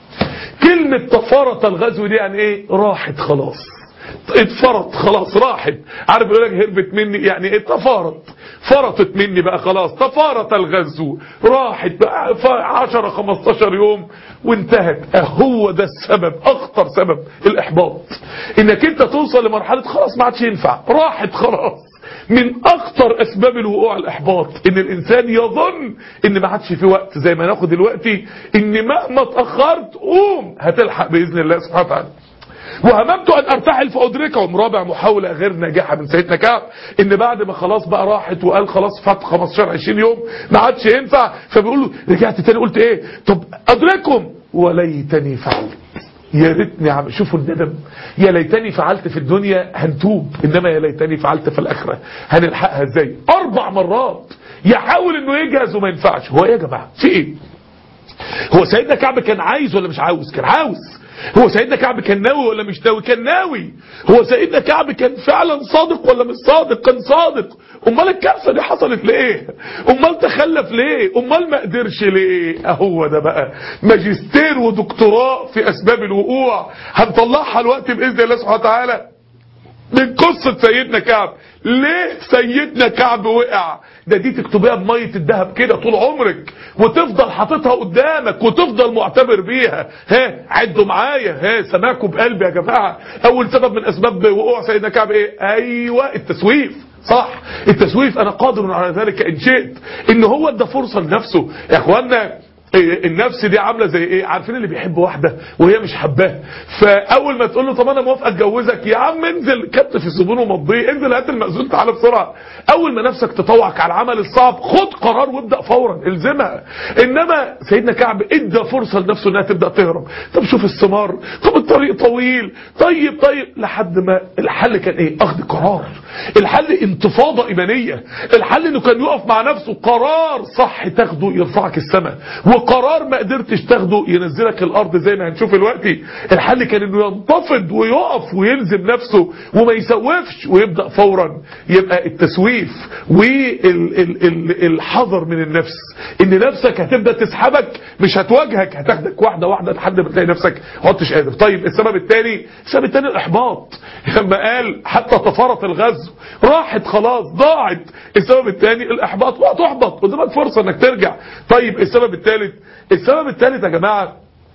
كلمة تفارط الغزو دي يعني ايه؟ راحت خلاص، اتفرط خلاص، راحت. عارف يقول لك هربت مني، يعني ايه تفارط؟ فرطت مني بقى خلاص، تفارط الغزو، راحت بقى عشرة خمستاشر يوم وانتهت. هو ده السبب، اخطر سبب الاحباط، انك انت توصل لمرحلة خلاص ما عادش ينفع، راحت خلاص. من اخطر اسباب الوقوع الاحباط ان الانسان يظن ان ما عادش في وقت، زي ما ناخد دلوقتي ان مهما اتاخرت قوم هتلحق باذن الله سبحانه وتعالى. وهممت ان ارتحل فادركهم. رابع محاولة غير ناجحة من سيدنا كعب، ان بعد ما خلاص بقى راحت وقال خلاص فات خمستاشر عشرين يوم ما عادش ينفع، فبيقول له رجعت تاني قلت ايه؟ طب ادركهم وليتني فعلت. يا ريتني عم شوفوا الندم، يا ليتني فعلت في الدنيا هنتوب، انما يا ليتني فعلت في الاخره هنلحقها ازاي؟ اربع مرات يحاول انه يجهز وما ينفعش. هو ايه يا جماعه في ايه؟ هو سيدنا كعب كان عايز ولا مش عاوز؟ كان عاوز. هو سيدنا كعب كان ناوي ولا مش ناوي؟ كان ناوي. هو سيدنا كعب كان فعلا صادق ولا مش صادق؟ كان صادق. امال الكارثه دي حصلت ليه؟ امال تخلف ليه؟ امال ما قدرش ليه؟ اهو ده بقى ماجستير ودكتوراه في اسباب الوقوع هنطلعها الوقت باذن الله سبحانه وتعالى من قصه سيدنا كعب. ليه سيدنا كعب وقع؟ ده دي تكتبيها بميه الذهب كده طول عمرك وتفضل حاططها قدامك وتفضل معتبر بيها. ها عدوا معايا، ها سماكوا بقلبي يا جماعه. اول سبب من اسباب وقوع سيدنا كعب ايه؟ ايوه التسويف. صح، التسويف. انا قادر على ذلك ان شئت. ان هو ادى فرصه لنفسه يا اخوانا. النفس دي عامله زي ايه؟ عارفين اللي بيحب واحده وهي مش حباه، فاول ما تقول له طب انا موافقه اتجوزك، يا عم انزل كتف الزبون ومضيه، انزل هات المأذون تعالى بسرعه. اول ما نفسك تطوعك على العمل الصعب خد قرار وابدا فورا الزمها. انما سيدنا كعب ادى فرصه لنفسه انها تبدا تهرب. طب شوف الثمار، طب الطريق طويل، طيب طيب لحد ما الحل كان ايه؟ اخذ قرار. الحل انتفاضه ايمانيه. الحل انه كان يقف مع نفسه. قرار صح تاخده يرفعك السماء، وقرار ما قدرتش تاخده ينزلك الارض زي ما هنشوف دلوقتي. الحل كان انه ينتفض ويقف ويلزم نفسه وما يسوفش ويبدا فورا. يبقى التسويف والحذر من النفس، ان نفسك هتبدا تسحبك مش هتواجهك، هتاخدك واحده واحده لحد ما تلاقي نفسك عدتش قادر. طيب السبب الثاني، السبب الثاني الاحباط. لما قال حتى تفارط الغزو راحت خلاص ضاعت. السبب الثاني الاحباط، وهتحبط قدامك فرصه انك ترجع. طيب السبب الثالث، السبب الثالث يا جماعه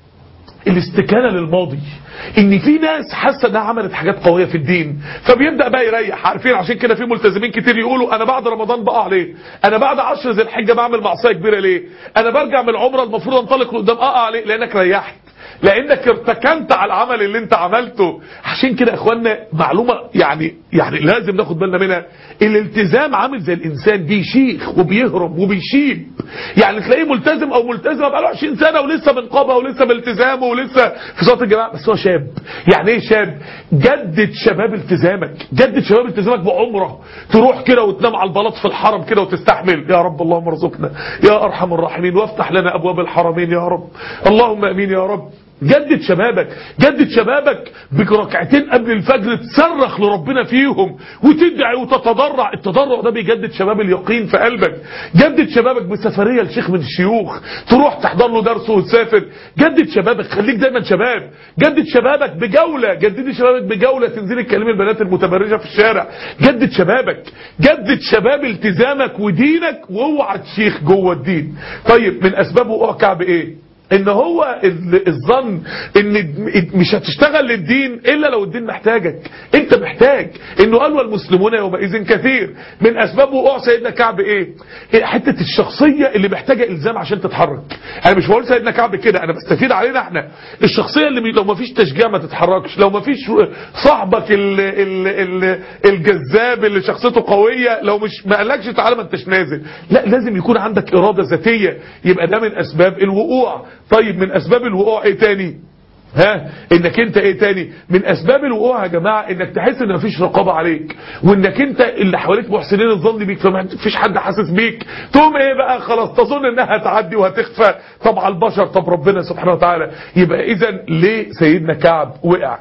الاستكانه للماضي. ان في ناس حاسه انها عملت حاجات قويه في الدين فبيبدا بقى يريح. عارفين عشان كده في ملتزمين كتير يقولوا انا بعد رمضان بقع ليه؟ انا بعد عشر ذي الحجه بعمل معصيه كبيره ليه؟ انا برجع من العمره المفروض انطلق لقدام اقع ليه؟ لانك ريحت، لانك ارتكنت على العمل اللي انت عملته. عشان كده يا اخوانا معلومه يعني يعني لازم ناخد بالنا منها. الالتزام عامل زي الانسان بيشيخ وبيهرب وبيشيب. يعني تلاقيه ملتزم او ملتزمه بقاله عشرين سنه ولسه بنقابه ولسه بالتزامه ولسه في صلاه الجماعه، بس هو شاب. يعني ايه شاب؟ جدد شباب التزامك، جدد شباب التزامك بعمره. تروح كده وتنام على البلاط في الحرم كده وتستحمل. يا رب اللهم ارزقنا يا ارحم الراحمين وافتح لنا ابواب الحرمين يا رب، اللهم امين يا رب. جدد شبابك، جدد شبابك بركعتين قبل الفجر تصرخ لربنا فيهم وتدعي وتتضرع. التضرع ده بيجدد شباب اليقين في قلبك. جدد شبابك بسفريه لشيخ من الشيوخ تروح تحضر له درس وتسافر. جدد شبابك، خليك دايما شباب. جدد شبابك بجوله، جددي شبابك بجوله تنزلي تكلمي البنات المتبرجه في الشارع. جدد شبابك، جدد شباب التزامك ودينك واوعى تشيخ جوه الدين. طيب من اسباب وقوع كعب ايه؟ ان هو الظن ان مش هتشتغل للدين الا لو الدين محتاجك. انت محتاج. انه قال والمسلمون يومئذ كثير. من اسباب وقوع سيدنا كعب ايه؟ حته الشخصيه اللي محتاجه الزام عشان تتحرك. انا مش بقول سيدنا كعب كده، انا بستفيد علينا احنا. الشخصيه اللي لو ما فيش تشجيع ما تتحركش، لو ما فيش صاحبك ال ال ال الجذاب اللي شخصيته قويه لو مش ما قالكش تعالى ما انتش نازل. لا، لازم يكون عندك اراده ذاتيه. يبقى ده من اسباب الوقوع. طيب من اسباب الوقوع ايه تاني؟ ها انك انت ايه تاني؟ من اسباب الوقوع يا جماعه انك تحس ان مفيش رقابه عليك، وانك انت اللي حواليك محسنين الظن بيك فمفيش حد حاسس بيك. تقوم ايه بقى؟ خلاص تظن انها هتعدي وهتخفى. طب على البشر، طب ربنا سبحانه وتعالى. يبقى اذا ليه سيدنا كعب وقع؟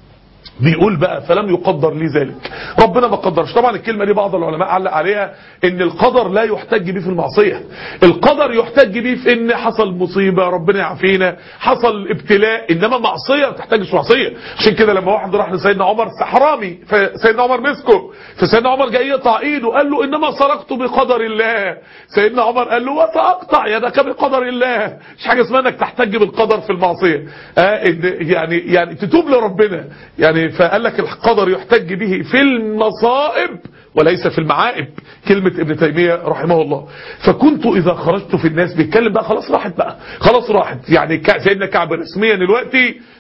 بيقول بقى فلم يقدر لي ذلك. ربنا ما قدرش. طبعا الكلمة دي بعض العلماء علق عليها ان القدر لا يحتج به في المعصية. القدر يحتج به في ان حصل مصيبة ربنا يعافينا، حصل ابتلاء، انما معصية ما تحتاجش معصية. عشان كده لما واحد راح لسيدنا عمر حرامي فسيدنا عمر مسكه، فسيدنا عمر جاي يقطع ايده قال له انما سرقت بقدر الله. سيدنا عمر قال له وسأقطع يدك بقدر الله. مش حاجة اسمها انك تحتج بالقدر في المعصية. آه يعني يعني تتوب لربنا. يعني فقال لك القدر يحتج به في المصائب وليس في المعائب. كلمة ابن تيمية رحمه الله. فكنت إذا خرجت في الناس بيتكلم بقى خلاص راحت بقى خلاص راحت. يعني سيدنا كعب رسميا دلوقتي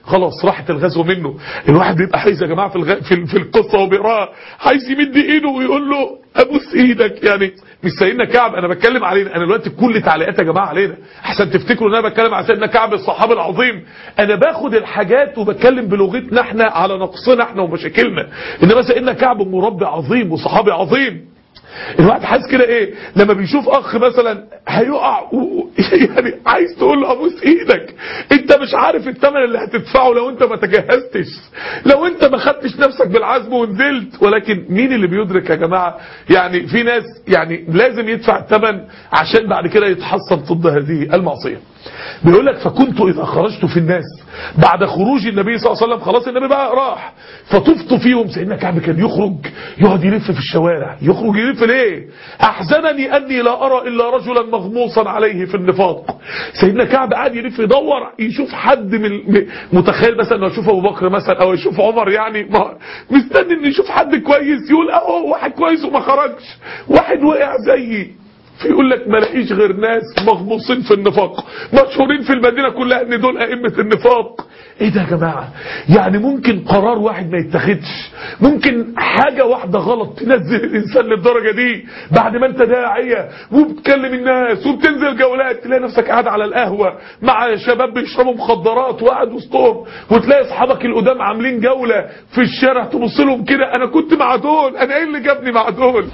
خلاص راحت الغزوه منه. الواحد بيبقى عايز يا جماعه في الغ... في, في القصه وبيقراها عايز يمد ايده ويقول له ابوس ايدك. يعني مش سيدنا كعب انا بتكلم علينا، انا دلوقتي كل تعليقات يا جماعه علينا عشان تفتكروا ان انا بتكلم على سيدنا كعب الصحابي العظيم. انا باخد الحاجات وبتكلم بلغتنا احنا على نقصنا احنا ومشاكلنا، انما سيدنا كعب مربي عظيم وصحابي عظيم. الواحد حاسس كده ايه لما بيشوف اخ مثلا هيقع و... يعني عايز تقول له ابوس ايدك، انت مش عارف الثمن اللي هتدفعه لو انت ما تجهزتش، لو انت ما خدتش نفسك بالعزم ونزلت. ولكن مين اللي بيدرك يا جماعه؟ يعني في ناس يعني لازم يدفع الثمن عشان بعد كده يتحصن ضد هذه المعصيه. بيقول لك فكنت اذا خرجت في الناس بعد خروج النبي صلى الله عليه وسلم، خلاص النبي بقى راح، فطفت فيهم. سيدنا كعب كان يخرج يقعد يلف في الشوارع، يخرج يلف ليه؟ احزنني اني لا ارى الا رجلا مغموصا عليه في النفاق. سيدنا كعب قاعد يلف يدور يشوف حد من متخيل مثلا انه يشوف ابو بكر مثلا او يشوف عمر، يعني مستني انه يشوف حد كويس يقول اهو واحد كويس وما خرجش، واحد وقع زيي. يقول لك ما لاقيش غير ناس مغموصين في النفاق مشهورين في المدينه كلها ان دول ائمه النفاق. ايه ده يا جماعه؟ يعني ممكن قرار واحد ما يتخذش، ممكن حاجه واحده غلط تنزل الانسان للدرجه دي. بعد ما انت داعيه وبتكلم الناس وبتنزل جولات تلاقي نفسك قاعد على القهوه مع شباب بيشربوا مخدرات وقاعد وسطهم، وتلاقي اصحابك القدام عاملين جوله في الشارع تبص لهم كده انا كنت مع دول، انا ايه اللي جابني مع دول؟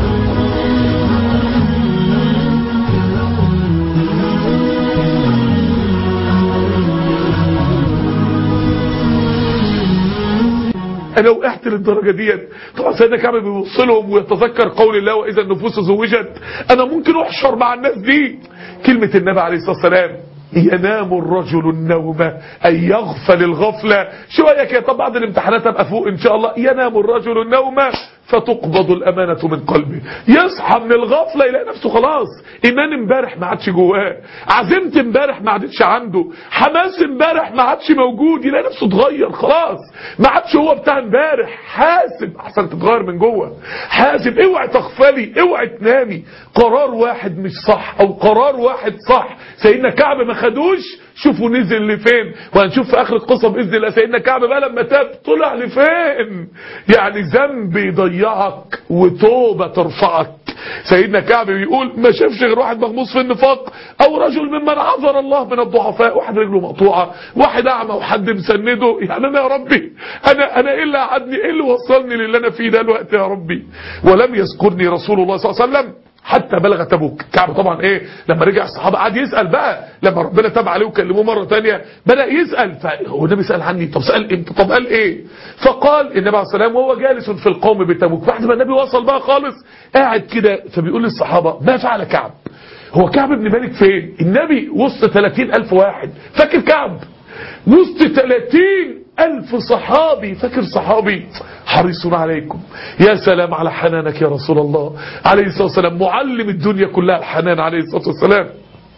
انا وقعت للدرجه ديت. طبعا سيدنا كعب بيبص لهم ويتذكر قول الله واذا النفوس زوجت، انا ممكن احشر مع الناس دي. كلمه النبي عليه الصلاه والسلام ينام الرجل النوم أي يغفل الغفلة شوية كده. طب بعد الامتحانات ابقى فوق ان شاء الله. ينام الرجل النوم فتقبض الأمانة من قلبه، يصحى من الغفلة يلاقي نفسه خلاص إيمان امبارح ما عادش جواه، عزيمة امبارح ما عادتش عنده، حماس امبارح ما عادش موجود، يلاقي نفسه اتغير خلاص، ما عادش هو بتاع امبارح. حاسب احسن تتغير من جوه، حاسب اوعي تغفلي، اوعي تنامي. قرار واحد مش صح او قرار واحد صح سيدنا كعب ما خدوش، شوفوا نزل لفين. وهنشوف في اخر القصه باذن الله سيدنا كعب بقى لما تاب طلع لفين. يعني ذنب يضيعك وتوبه ترفعك. سيدنا كعب بيقول ما شافش غير واحد مغموس في النفاق او رجل ممن عذر الله من الضعفاء، واحد رجله مقطوعه، واحد اعمى وحد مسنده. يعني انا يا ربي انا انا ايه اللي قعدني، ايه اللي وصلني للي انا فيه ده الوقت يا ربي. ولم يذكرني رسول الله صلى الله عليه وسلم حتى بلغ تبوك. كعب طبعا ايه لما رجع الصحابه قعد يسال بقى، لما ربنا تاب عليه وكلموه مره ثانيه بدا يسال. فهو النبي سال عني، طب سال امتى؟ طب قال ايه؟ فقال النبي عليه السلام وهو جالس في القوم بتبوك، بعد ما النبي وصل بقى خالص قاعد كده، فبيقول للصحابه ما فعل كعب؟ هو كعب بن مالك فين؟ النبي وسط ثلاثين ألف واحد، فاكر كعب؟ وسط ثلاثين ألف صحابي، فاكر صحابي؟ حريص عليكم. يا سلام على حنانك يا رسول الله عليه الصلاة والسلام، معلم الدنيا كلها الحنان عليه الصلاة والسلام.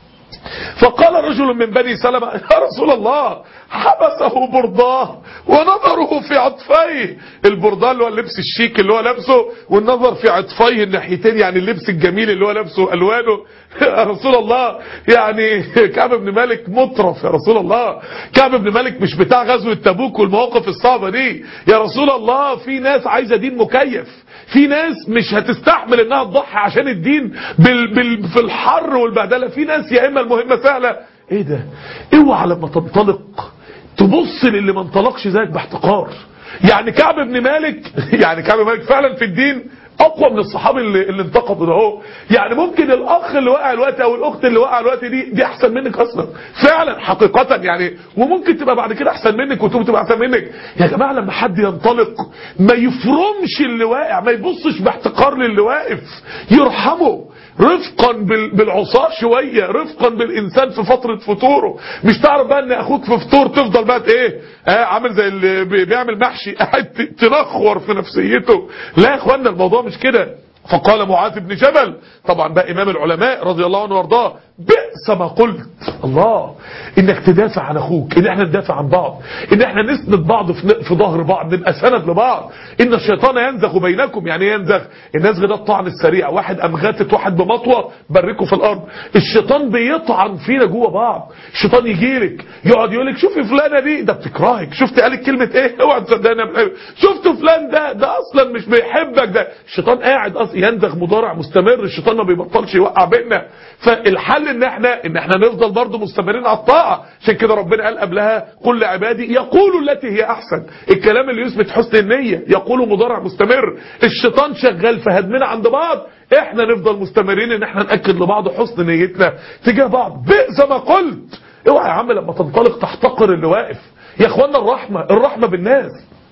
فقال رجل من بني سلمة يا رسول الله حبسه برضاه ونظره في عطفيه. البرداه اللي هو اللبس الشيك اللي هو لابسه، والنظر في عطفيه الناحيتين يعني اللبس الجميل اللي هو لابسه الوانه. يا رسول الله يعني كعب بن مالك مطرف يا رسول الله، كعب بن مالك مش بتاع غزوة تبوك والمواقف الصعبة دي يا رسول الله. في ناس عايزة دين مكيف، في ناس مش هتستحمل انها تضحي عشان الدين بال بال في الحر والبهدله، في ناس يا اما المهمه سهله. ايه ده؟ اوعى لما تنطلق تبص للي ما انطلقش زيك باحتقار. يعني كعب بن مالك يعني كعب بن مالك فعلا في الدين اقوى من الصحابي اللي, اللي انتقدوا ده اهو. يعني ممكن الاخ اللي وقع الوقت او الاخت اللي وقع الوقت دي دي احسن منك اصلا فعلا حقيقه يعني، وممكن تبقى بعد كده احسن منك وتبقى تبقى احسن منك. يا جماعه لما حد ينطلق ما يفرمش اللي واقع، ما يبصش باحتقار للي واقف، يرحمه رفقا بالعصاه شويه، رفقا بالانسان في فتره فتوره. مش تعرف بقى ان اخوك في فطور تفضل بقى ايه اه عامل زي اللي بيعمل محشي قاعد تنخور في نفسيته. لا يا اخوانا الموضوع مش كده. فقال معاذ بن جبل طبعا بقى امام العلماء رضي الله عنه وارضاه بئس ما قلت. الله، انك تدافع عن اخوك، ان احنا ندافع عن بعض، ان احنا نسند بعض في, في ظهر بعض، نبقى سند لبعض. ان الشيطان ينزغ بينكم. يعني ايه ينزغ؟ النزغ ده الطعن السريع، واحد قام غاتت واحد بمطوه بركه في الارض. الشيطان بيطعن فينا جوه بعض. الشيطان يجيلك يقعد يقول لك شوفي فلانه دي ده بتكرهك، شفت قالت كلمه ايه، اوعى تصدقني، شفت فلان ده ده اصلا مش بيحبك. ده الشيطان قاعد اصلا ينزغ مضارع مستمر. الشيطان ما بيبطلش يوقع بيننا. فالحل ان احنا ان احنا نفضل برضه مستمرين على الطاعه. عشان كده ربنا قال قبلها قل لعبادي يقولوا التي هي احسن. الكلام اللي يثبت حسن النيه، يقولوا مضارع مستمر. الشيطان شغال في هدمنا عند بعض، احنا نفضل مستمرين ان احنا ناكد لبعض حسن نيتنا تجاه بعض. بئس ما قلت. اوعى يا عم لما تنطلق تحتقر اللي واقف. يا اخوانا الرحمه الرحمه بالناس.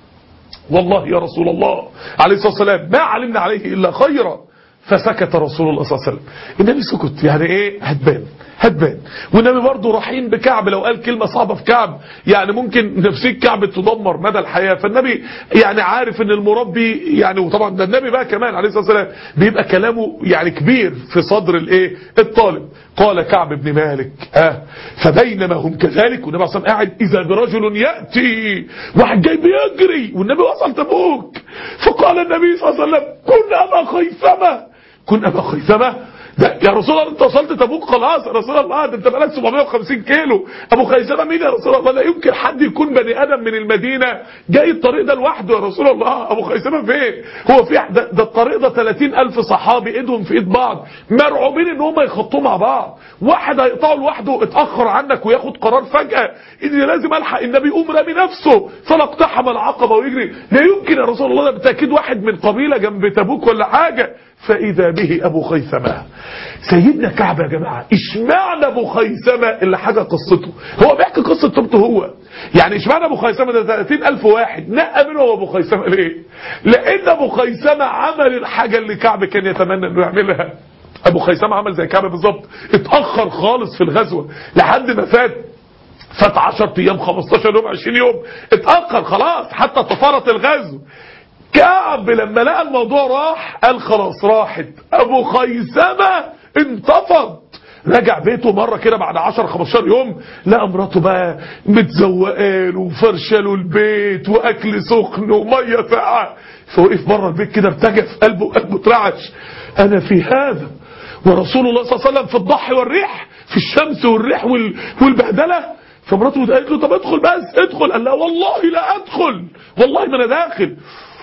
والله يا رسول الله عليه الصلاه والسلام ما علمنا عليه الا خيرا. فسكت رسول الله صلى الله عليه وسلم. النبي سكت. يعني ايه؟ هتبان هتبان. والنبي برضه رحيم بكعب. لو قال كلمه صعبه في كعب يعني ممكن نفسيه كعب تدمر مدى الحياه. فالنبي يعني عارف ان المربي يعني، وطبعا ده النبي بقى كمان عليه الصلاه والسلام بيبقى كلامه يعني كبير في صدر الايه الطالب. قال كعب بن مالك اه فبينما هم كذلك، والنبي صلى الله عليه وسلم قاعد اذا برجل ياتي، واحد جاي بيجري والنبي وصل تبوك. فقال النبي صلى الله عليه وسلم كن ابا خيثمه، كن ابا خيثمه. ده يا رسول الله انت وصلت تبوك خلاص يا رسول الله، ده انت بقالك سبعمية وخمسين كيلو. ابو خيثمه مين يا رسول الله؟ لا يمكن حد يكون بني ادم من المدينه جاي الطريق ده لوحده يا رسول الله. ابو خيثمه فين؟ هو في ده, ده الطريق ده ثلاثين ألف صحابي ايدهم في ايد بعض مرعوبين ان هم يخطوا مع بعض. واحد هيقطعه لوحده اتاخر عنك وياخد قرار فجاه اني لازم الحق النبي، يقوم رامي نفسه فلا اقتحم العقبه ويجري. لا يمكن يا رسول الله، ده بالتاكيد واحد من قبيله جنب تبوك ولا حاجه. فاذا به ابو خيثمه. سيدنا كعب يا جماعه اشمعنى ابو خيثمه اللي حاجه قصته؟ هو بيحكي قصه توبته هو. يعني اشمعنى ابو خيثمه ده ثلاثين ألف واحد نقى منه ابو خيثمه ليه؟ لان ابو خيثمه عمل الحاجه اللي كعب كان يتمنى انه يعملها. ابو خيثمه عمل زي كعب بالظبط، اتاخر خالص في الغزوه لحد ما فات فات عشرة ايام خمستاشر يوم عشرين يوم، اتاخر خلاص حتى تفارت الغزو. كعب لما لقى الموضوع راح قال خلاص راحت. ابو خيثمه انتفض، رجع بيته مره كده بعد عشرة خمستاشر يوم، لقى مراته بقى متزوقاله وفرشاله البيت واكل سخن وميه ساقعه. فوقف بره البيت كده ارتجف قلبه قلبه اترعش. انا في هذا ورسول الله صلى الله عليه وسلم في الضحي والريح، في الشمس والريح والبهدله. فمراته قالت له طب ادخل بس ادخل. قال لا والله لا ادخل، والله ما انا داخل.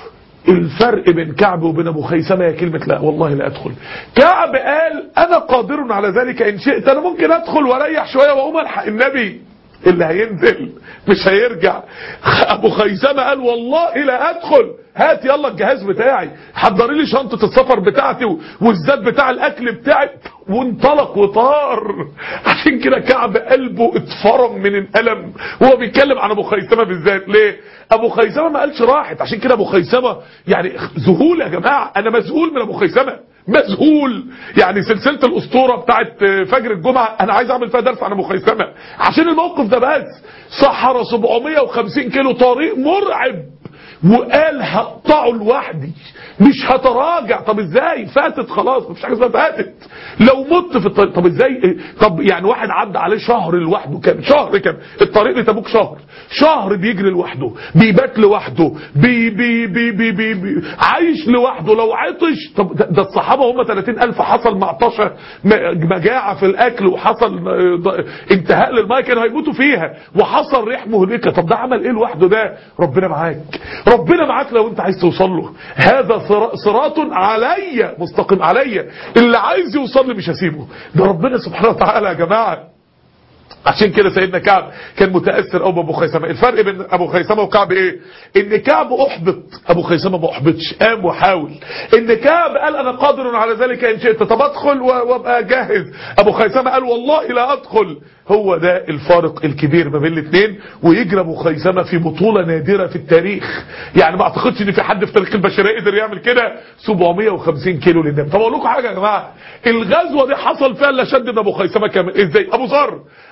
الفرق بين كعب وبين ابو خيثمه هي كلمه لا والله لا ادخل. كعب قال انا قادر على ذلك ان شئت، انا ممكن ادخل واريح شويه واقوم الحق النبي اللي هينزل مش هيرجع. ابو خيثمه قال والله لا ادخل، هات يلا الجهاز بتاعي، حضري لي شنطه السفر بتاعتي والزاد بتاع الاكل بتاعي، وانطلق وطار. عشان كده كعب قلبه اتفرم من الالم وهو بيتكلم عن ابو خيثمه بالذات. ليه؟ ابو خيثمه ما قالش راحت. عشان كده ابو خيثمه يعني ذهول يا جماعه، انا مذهول من ابو خيثمه مذهول. يعني سلسله الاسطوره بتاعت فجر الجمعه انا عايز اعمل فيها درس عن ابو خيثمه عشان الموقف ده بس. صحرا سبعمية وخمسين كيلو طريق مرعب وقال هقطعه لوحدي مش هتراجع. طب ازاي؟ فاتت خلاص، مفيش حاجه اسمها فاتت. لو مت في الطريق طب ازاي؟ طب يعني واحد عدى عليه شهر لوحده، كام شهر كام الطريق لتبوك؟ شهر شهر بيجري لوحده، بيبات لوحده، بي بي بي بي بي بي عايش لوحده. لو عطش طب ده, ده الصحابه هم ثلاثين ألف حصل معطشه مجاعه في الاكل وحصل انتهاء للميه كانوا هيموتوا فيها وحصل ريح مهلكه. طب ده عمل ايه لوحده؟ ده ربنا معاك، ربنا معاك لو انت عايز توصل له. هذا صراط عليا مستقيم عليا، اللي عايز يوصل لي مش هسيبه. ده ربنا سبحانه وتعالى يا جماعه. عشان كده سيدنا كعب كان متاثر قوي بابو خيثمه. الفرق بين ابو خيثمه وكعب ايه؟ ان كعب احبط، ابو خيثمه ما احبطش، قام وحاول. ان كعب قال انا قادر على ذلك ان شئت، طب ادخل وابقى جاهز. ابو خيثمه قال والله لا ادخل. هو ده الفارق الكبير ما بين الاثنين. ويجري ابو خيثمه في بطوله نادره في التاريخ، يعني ما اعتقدش ان في حد في تاريخ البشريه قدر يعمل كده. سبعمية وخمسين كيلو للنبي. طب اقول لكم حاجه يا جماعه، الغزوه دي حصل فيها الا شدد ابو خيثمه كمان. ازاي؟ ابو ذر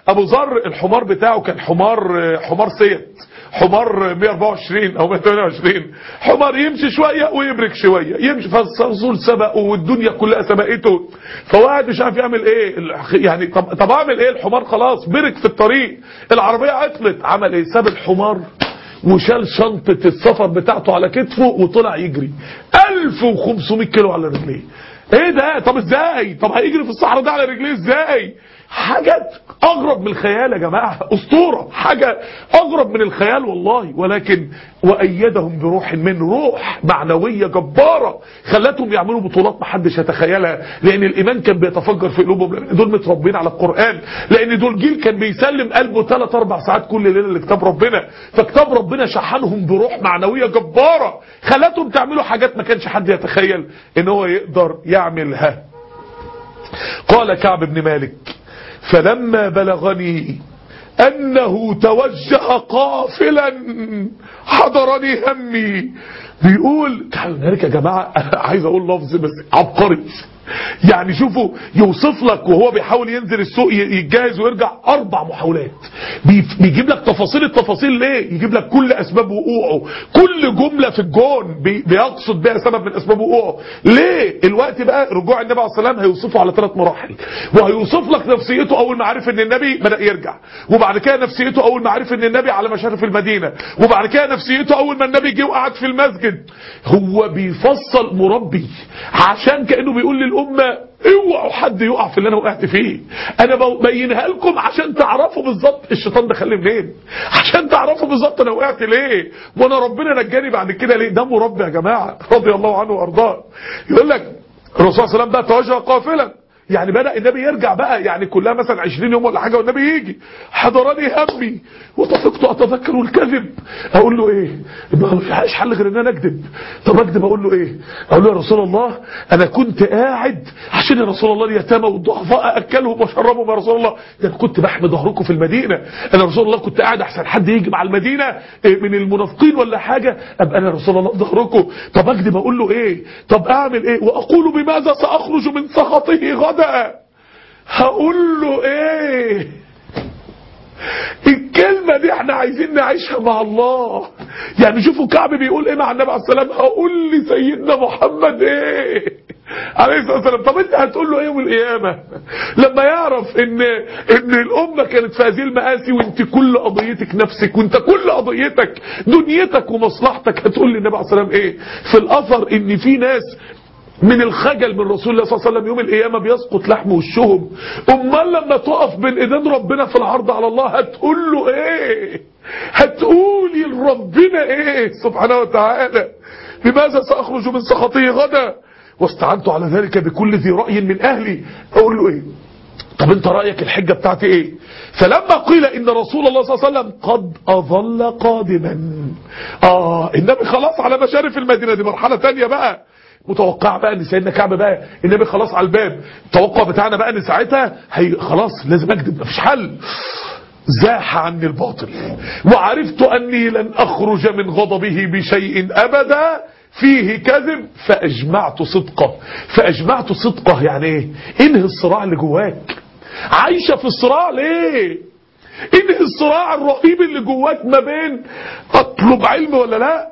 ابو ذر الحمار بتاعه كان حمار حمار سيت، حمار مية واربعة وعشرين او مية وتمانية وعشرين، حمار يمشي شويه ويبرك شويه، يمشي فالرسول سبقه والدنيا كلها سبقته، فهو قاعد مش عارف يعمل ايه يعني. طب طب اعمل ايه؟ الحمار خلاص برك في الطريق، العربيه عطلت، عمل ايه؟ ساب الحمار وشال شنطه السفر بتاعته على كتفه وطلع يجري ألف وخمسمية كيلو على رجليه. ايه ده؟ طب ازاي؟ طب هيجري في الصحراء ده على رجليه ازاي؟ حاجة اغرب من الخيال يا جماعة، اسطورة، حاجة اغرب من الخيال والله. ولكن وايدهم بروح منه، روح معنوية جبارة خلتهم يعملوا بطولات محدش يتخيلها، لان الايمان كان بيتفجر في قلوبهم، لان دول متربين على القرآن، لان دول جيل كان بيسلم قلبه ثلاث اربع ساعات كل ليلة لكتاب ربنا، فكتاب ربنا شحنهم بروح معنوية جبارة خلتهم تعملوا حاجات ما كانش حد يتخيل ان هو يقدر يعملها. قال كعب بن مالك: فلما بلغني أنه توجه قافلا حضرني همي. بيقول كعب بن مالك يا جماعة، عايز أقول لفظ بس عبقري، يعني شوفوا يوصف لك وهو بيحاول ينزل السوق يتجهز ويرجع اربع محاولات، بيجيب لك تفاصيل التفاصيل. ليه؟ يجيب لك كل اسباب وقوعه، كل جملة في الجون بيقصد بها سبب من اسباب وقوعه. ليه؟ الوقت بقى رجوع النبي عليه الصلاه والسلام هيوصفه على ثلاث مراحل، وهيوصف لك نفسيته اول ما عرف ان النبي بدأ يرجع، وبعد كده نفسيته اول ما عرف ان النبي على مشارف المدينة، وبعد كده نفسيته اول ما النبي جه وقعد في المسجد. هو بيفصل مربي عشان كأنه بيقول للأمة اوعوا حد يقع في اللي انا وقعت فيه، انا ببينها لكم عشان تعرفوا بالظبط الشيطان دخل منين، عشان تعرفوا بالظبط انا وقعت ليه وانا ربنا نجاني بعد كده ليه. ده مربي يا جماعه رضي الله عنه وارضاه. يقول لك الرسول صلى الله عليه وسلم ده توجه قافلا، يعني بدأ النبي يرجع بقى، يعني كلها مثلا عشرين يوم ولا حاجة والنبي يجي. حضرني همي وطفقت أتذكر الكذب، أقول له إيه؟ ما فيهاش حل غير إن أنا أكذب. طب أكذب أقول له إيه؟ أقول له يا رسول الله أنا كنت قاعد عشان يا رسول الله اليتامى والضعفاء أكلهم وشربهم يا رسول الله، ده أنا كنت بحمي ظهركم في المدينة، أنا رسول الله كنت قاعد أحسن حد يجي مع المدينة من المنافقين ولا حاجة أبقى أنا رسول الله ظهركم. طب أكذب أقول له إيه؟ طب أعمل إيه؟ وأقول بماذا سأخرج من سخطه غدا؟ هقول له ايه؟ الكلمة دي احنا عايزين نعيشها مع الله. يعني شوفوا كعب بيقول ايه مع النبي عليه السلام، هقول لي سيدنا محمد ايه عليه الصلاة والسلام. طب انت هتقول له ايه يوم القيامة لما يعرف ان ان الامة كانت في هذه المآسي وانت كل قضيتك نفسك، وانت كل قضيتك دنيتك ومصلحتك؟ هتقول للنبي عليه السلام ايه؟ في الاثر ان في ناس من الخجل من رسول الله صلى الله عليه وسلم يوم القيامة بيسقط لحم وشهم، امال لما تقف بين ايدين ربنا في العرض على الله هتقول له ايه؟ هتقولي لربنا ايه سبحانه وتعالى؟ بماذا سأخرج من سخطه غدا؟ واستعنت على ذلك بكل ذي رأي من اهلي. اقول له ايه؟ طب انت رأيك الحجة بتاعتي ايه؟ فلما قيل ان رسول الله صلى الله عليه وسلم قد اظل قادما، اه النبي خلاص على مشارف المدينة، دي مرحلة تانية بقى. متوقع بقى ان سيدنا كعب بقى النبي خلاص على الباب، التوقع بتاعنا بقى ان ساعتها هي خلاص لازم اكذب، مفيش حل. زاح عني الباطل وعرفت اني لن اخرج من غضبه بشيء ابدا فيه كذب فاجمعت صدقه. فاجمعت صدقه يعني ايه؟ انهي الصراع اللي جواك. عايشه في الصراع ليه؟ انهي الصراع الرهيب اللي جواك ما بين اطلب علم ولا لا،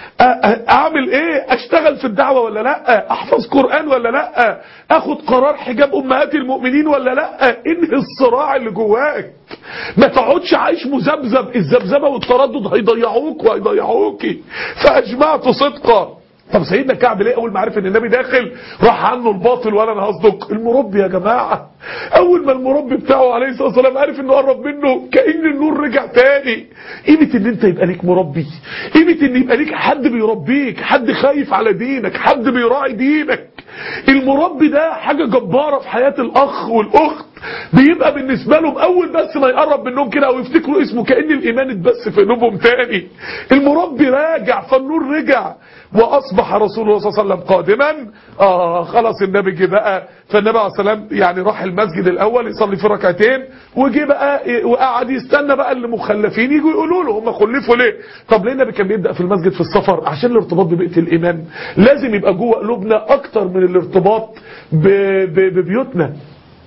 اعمل ايه، اشتغل في الدعوة ولا لا، احفظ قرآن ولا لا، اخد قرار حجاب امهات المؤمنين ولا لا. انهي الصراع اللي جواك، ما تقعدش عايش مذبذب، الذبذبه والتردد هيضيعوك وهيضيعوكي. فاجمعت صدقا. طب سيدنا كعب ليه اول ما عرف ان النبي داخل راح عنه الباطل ولا انا هصدق؟ المربي يا جماعه، اول ما المربي بتاعه عليه الصلاه والسلام عرف انه قرب منه كأن النور رجع تاني. قيمه ان انت يبقى ليك مربي، قيمه ان يبقى ليك حد بيربيك، حد خايف على دينك، حد بيراعي دينك. المربي ده حاجه جباره في حياه الاخ والاخت، بيبقى بالنسبه لهم اول بس ما يقرب منهم كده او يفتكروا اسمه كأن الايمان اتبث في قلوبهم تاني. المربي راجع فالنور رجع. واصبح رسول الله صلى الله عليه وسلم قادما. اه خلاص النبي جه بقى، فالنبي عليه الصلاه والسلام يعني راح المسجد الاول يصلي في ركعتين، وجه بقى وقعد يستنى بقى المخلفين يجوا يقولوا له هم خلفوا ليه. طب ليه النبي كان بيبدا في المسجد في السفر؟ عشان الارتباط ببيئه الايمان لازم يبقى جوه قلوبنا اكتر من الارتباط ببيوتنا.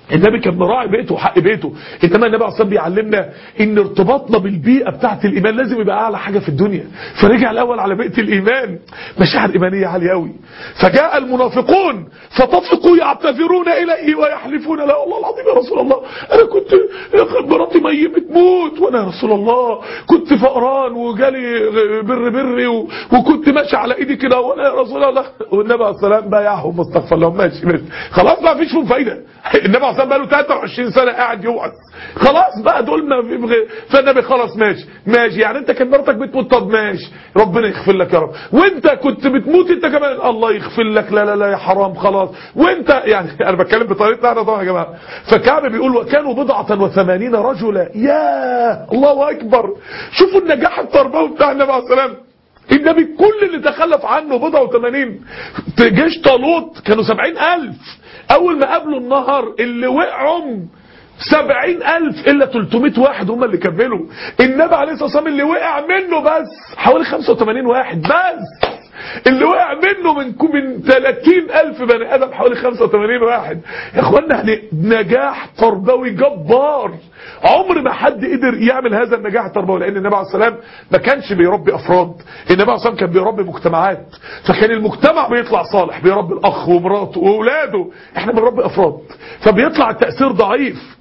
النبي كان مراعي بيته وحق بيته. انما النبي عليه الصلاه بيعلمنا ان ارتباطنا بالبيئه بتاعه الايمان لازم يبقى اعلى حاجه في الدنيا. فرجع الاول على بيئه الايمان، مشاعر ايمانيه عاليه قوي. فجاء المنافقون فطفقوا يعتذرون اليه ويحلفون لا والله العظيم يا رسول الله انا كنت مراتي ميت بتموت، وانا يا رسول الله كنت فقران وجالي بر بري وكنت ماشي على ايدي كده، وانا يا رسول الله. والنبي عليه الصلاه والسلام بايعهم واستغفر لهم، ماشي ماشي خلاص ما فيش فيهم فايده. النبي عليه الصلاه والسلام بقى له ثلاثة وعشرين سنه قاعد يوعظ، خلاص بقى دول ما بيبغي. فالنبي خلاص ماشي ماشي، يعني انت كان مراتك بتموت، طب ماشي ربنا يغفر لك يا رب، وانت كنت بتموت انت كمان الله يغفر لك، لا لا لا يا حرام خلاص، وانت يعني انا بتكلم بطريقتنا احنا طبعا يا جماعه. فكعب بيقول وكانوا بضعة وثمانين رجلا، يا الله اكبر. شوفوا النجاح التربوي بتاع النبي عليه الصلاه والسلام. النبي كل اللي تخلف عنه بضعة وثمانين. جيش طالوت كانوا سبعين ألف، اول ما قابلوا النهر اللي وقعوا سبعين ألف إلا ثلاثمائة واحد هم اللي كملوا. النبي عليه الصلاة والسلام اللي وقع منه بس حوالي خمسة وثمانين واحد بس، اللي وقع منه من من ثلاثين ألف بني آدم حوالي خمسة وثمانين واحد. يا اخوانا يعني نجاح تربوي جبار، عمر ما حد قدر يعمل هذا النجاح التربوي، لأن النبي عليه السلام ما كانش بيربي أفراد، النبي عليه السلام كان بيربي مجتمعات، فكان المجتمع بيطلع صالح، بيربي الأخ ومراته وأولاده. احنا بنربي أفراد فبيطلع التأثير ضعيف.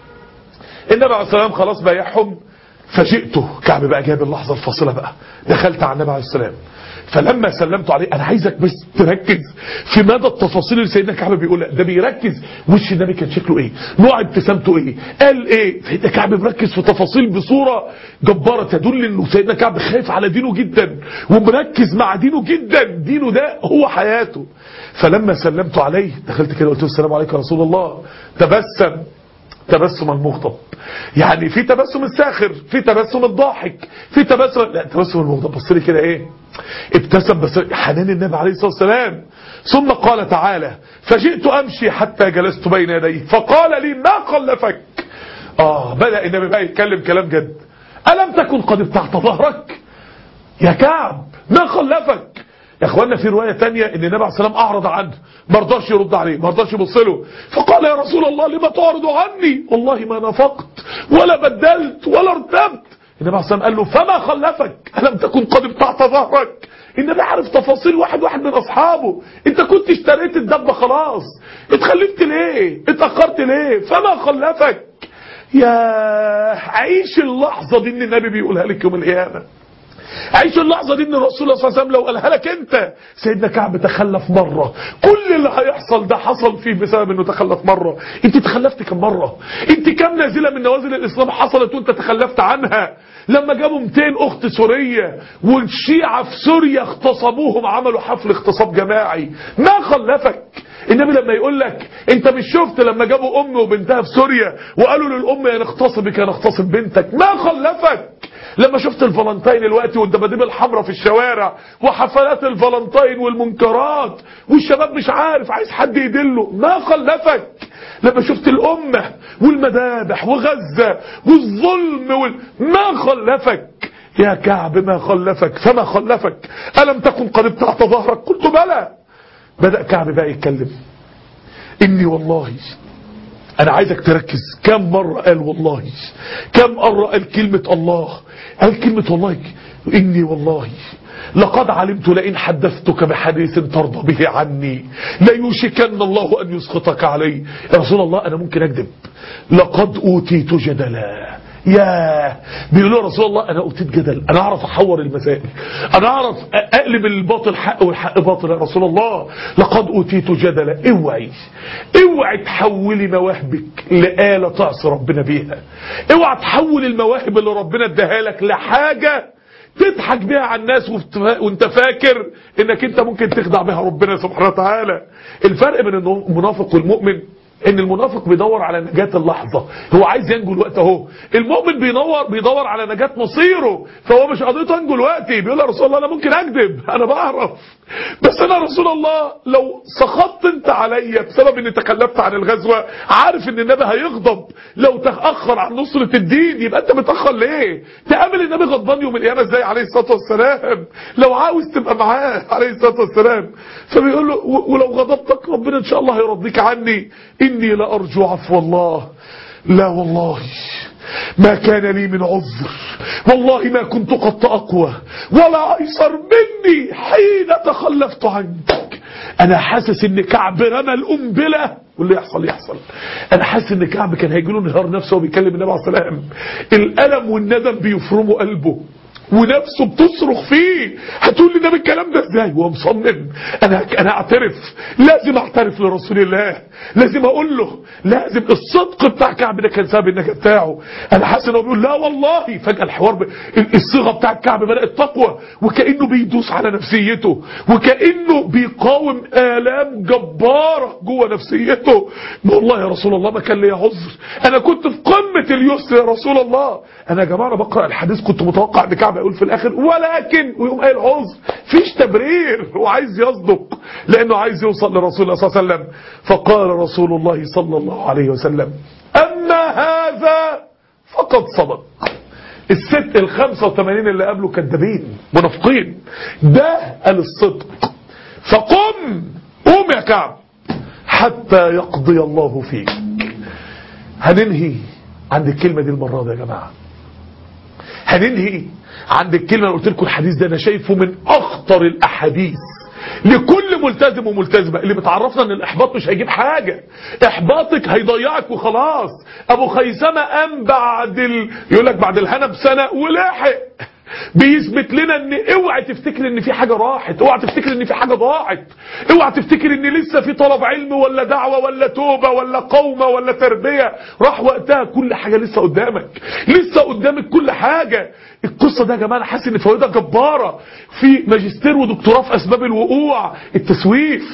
النبي عليه السلام خلاص بايعهم، فجئته كعب بقى جاب اللحظة الفاصلة بقى، دخلت على النبي عليه السلام فلما سلمت عليه. انا عايزك بس تركز في مدى التفاصيل اللي سيدنا كعب بيقولها، ده بيركز وش النبي كان شكله ايه، نوع ابتسامته ايه، قال ايه. سيدنا كعب مركز في تفاصيل بصورة جبارة تدل انه سيدنا كعب خايف على دينه جدا ومركز مع دينه جدا، دينه ده هو حياته. فلما سلمت عليه دخلت كده قلت له السلام عليكم يا رسول الله. تبسم تبسم المغضب، يعني في تبسم الساخر، في تبسم الضاحك، في تبسم لا تبسم المغضب. بص لي كده ايه، ابتسم بس حنان النبي عليه الصلاه والسلام. ثم قال تعالى فجئت امشي حتى جلست بين يديه فقال لي ما خلفك. اه بدأ النبي بقى يتكلم كلام جد. ألم تكن قد ابتعت ظهرك يا كعب، ما خلفك. يا اخوانا في رواية تانية ان النبي عليه الصلاة والسلام اعرض عنه، ما رضاش يرد عليه، ما رضاش يبص له. فقال يا رسول الله لما تعرض عني، والله ما نفقت ولا بدلت ولا ارتبت. النبي عليه الصلاة والسلام قال له فما خلفك، ألم تكن قد ابتعت ظهرك. النبي عارف تفاصيل واحد واحد من اصحابه. انت كنت اشتريت الدبة خلاص، اتخلفت ليه، اتأخرت ليه، فما خلفك. يا عيش اللحظة دي ان النبي بيقولها لك يوم القيامة، عيش اللحظة دي ان الرسول صلى الله عليه وسلم لو قالها لك انت. سيدنا كعب تخلف مرة، كل اللي هيحصل ده حصل فيه بسبب انه تخلف مرة. انت تخلفت كم مرة؟ انت كم نازلة من نوازل الاسلام حصلت وانت تخلفت عنها؟ لما جابوا مئتين اخت سورية والشيعة في سوريا اغتصبوهم، عملوا حفل اغتصاب جماعي، ما خلفك. النبي لما يقول لك انت مش شفت لما جابوا ام وبنتها في سوريا وقالوا للام يا نغتصبك يا نغتصب بنتك، ما خلفك. لما شفت الفالنتين الوقت والدباديب الحمراء في الشوارع وحفلات الفالنتين والمنكرات والشباب مش عارف عايز حد يدله، ما خلفك. لما شفت الأمة والمذابح وغزة والظلم وال... ما خلفك يا كعب، ما خلفك. فما خلفك ألم تكن قد ابتعت ظهرك؟ قلت بلى. بدأ كعب بقى يتكلم. إني والله أنا عايزك تركز، كم مرة قال والله، كم مرة قال كلمة الله، قال كلمة والله. إني والله لقد علمت لئن حدثتك بحديث ترضى به عني ليوشكن الله أن يسخطك علي. يا رسول الله أنا ممكن أكذب، لقد أوتيت جدلا. يا بيقولوا يا رسول الله أنا أوتيت جدل، أنا أعرف أحور المسائل، أنا أعرف أقلب الباطل حق والحق باطل. يا رسول الله لقد أوتيت جدلا. اوعي اوعي تحولي مواهبك لآلة تعصي ربنا بيها، اوعي تحول المواهب اللي ربنا اداها لك لحاجة تضحك بيها على الناس وانت فاكر انك انت ممكن تخدع بها ربنا سبحانه وتعالى. الفرق بين المنافق والمؤمن ان المنافق بيدور على نجاة اللحظة، هو عايز ينجو الوقت اهو. المؤمن بيدور بيدور على نجاة مصيره، فهو مش قضيته ينجو الوقت. بيقول يا رسول الله انا ممكن اكذب، انا بعرف بس انا رسول الله لو سخطت انت عليا بسبب اني تخلفت عن الغزوة، عارف ان النبي هيغضب لو تأخر عن نصرة الدين، يبقى انت متأخر ليه؟ تقابل النبي غضبان يوم القيامة ازاي عليه الصلاة والسلام لو عاوز تبقى معاه عليه الصلاة والسلام؟ فبيقول له ولو غضبتك ربنا ان شاء الله هيرضيك عني، اني لأرجو عفو الله. لا والله ما كان لي من عذر، والله ما كنت قط أقوى ولا أيسر مني حين تخلفت عنك. أنا حاسس إن كعب رمى القنبلة واللي يحصل يحصل. أنا حاسس إن كعب كان هيجيله انهيار نفسه وبيكلم النبي عليه الصلاة والسلام، الألم والندم بيفرموا قلبه ونفسه بتصرخ فيه. هتقول لي ده بالكلام ده ازاي؟ وهو مصمم. انا انا اعترف، لازم اعترف لرسول الله، لازم اقول له، لازم الصدق بتاع كعب ده كان سبب النجاة بتاعه. انا حاسس انه بيقول لا والله. فجأة الحوار ب... الصيغه بتاعت كعب بدأت تقوى، وكأنه بيدوس على نفسيته، وكأنه بيقاوم آلام جبارة جوه نفسيته. والله يا رسول الله ما كان لي عذر، انا كنت في قمة اليسر يا رسول الله. انا يا جماعه بقرأ الحديث كنت متوقع ان كعب يقول في الاخر ولكن، ويقوم قايل عذر، فيش تبرير، هو عايز يصدق لانه عايز يوصل لرسول الله صلى الله عليه وسلم. فقال رسول الله صلى الله عليه وسلم اما هذا فقد صدق. الست الخمسة وثمانين اللي قبله كذابين منافقين، ده قال الصدق. فقم، قوم يا كعب حتى يقضي الله فيك. هننهي عند الكلمة دي المرة دي يا جماعة، هننهي عند الكلمة. انا قلت لكم الحديث ده انا شايفه من اخطر الاحاديث لكل ملتزم وملتزمة، اللي بتعرفنا ان الاحباط مش هيجيب حاجة، احباطك هيضيعك وخلاص. ابو خيثمة قام بعد ال... يقول لك بعد الهنا بسنة ولحق، بيثبت لنا ان اوعى تفتكر ان في حاجة راحت، اوعى تفتكر ان في حاجة ضاعت، اوعى تفتكر ان لسه في طلب علم ولا دعوة ولا توبة ولا قومة ولا تربية راح وقتها. كل حاجة لسه قدامك، لسه قدامك كل حاجة. القصة ده يا جماعة انا حاسس ان فوائدها جبارة، في ماجستير ودكتوراه في اسباب الوقوع، التسويف،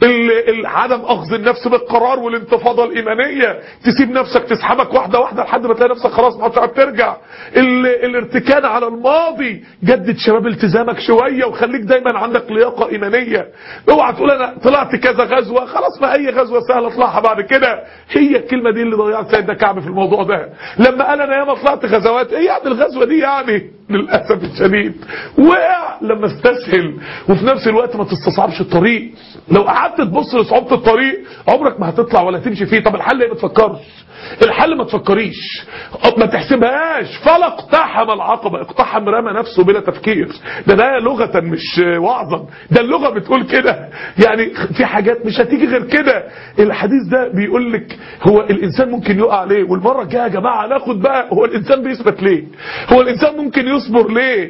عدم اخذ النفس بالقرار والانتفاضة الايمانية، تسيب نفسك تسحبك واحدة واحدة لحد ما تلاقي نفسك خلاص ما عادش ترجع، الارتكان على الماضي، جدد شباب التزامك شوية وخليك دايما عندك لياقة ايمانية. اوعى تقول انا طلعت كذا غزوة خلاص ما اي غزوة سهلة اطلعها بعد كده. هي الكلمة دي اللي ضيعت سيدنا كعب في الموضوع ده، لما قال انا ياما طلعت غزوات، ايه يعني الغزوة دي يعني؟ للأسف الشديد وقع لما استسهل. وفي نفس الوقت ما تستصعبش الطريق، لو قعدت تبص لصعوبة الطريق عمرك ما هتطلع ولا تمشي فيه. طب الحل ايه؟ ما تفكرش، الحل ما تفكريش، ما تحسبهاش. فلا اقتحم العقبة، اقتحم رمى نفسه بلا تفكير. ده ده لغة مش وعظا، ده اللغة بتقول كده، يعني في حاجات مش هتيجي غير كده. الحديث ده بيقول لك هو الانسان ممكن يقع ليه، والمرة الجاية يا جماعة ناخد بقى هو الانسان بيثبت ليه، هو الانسان ممكن يصبر ليه.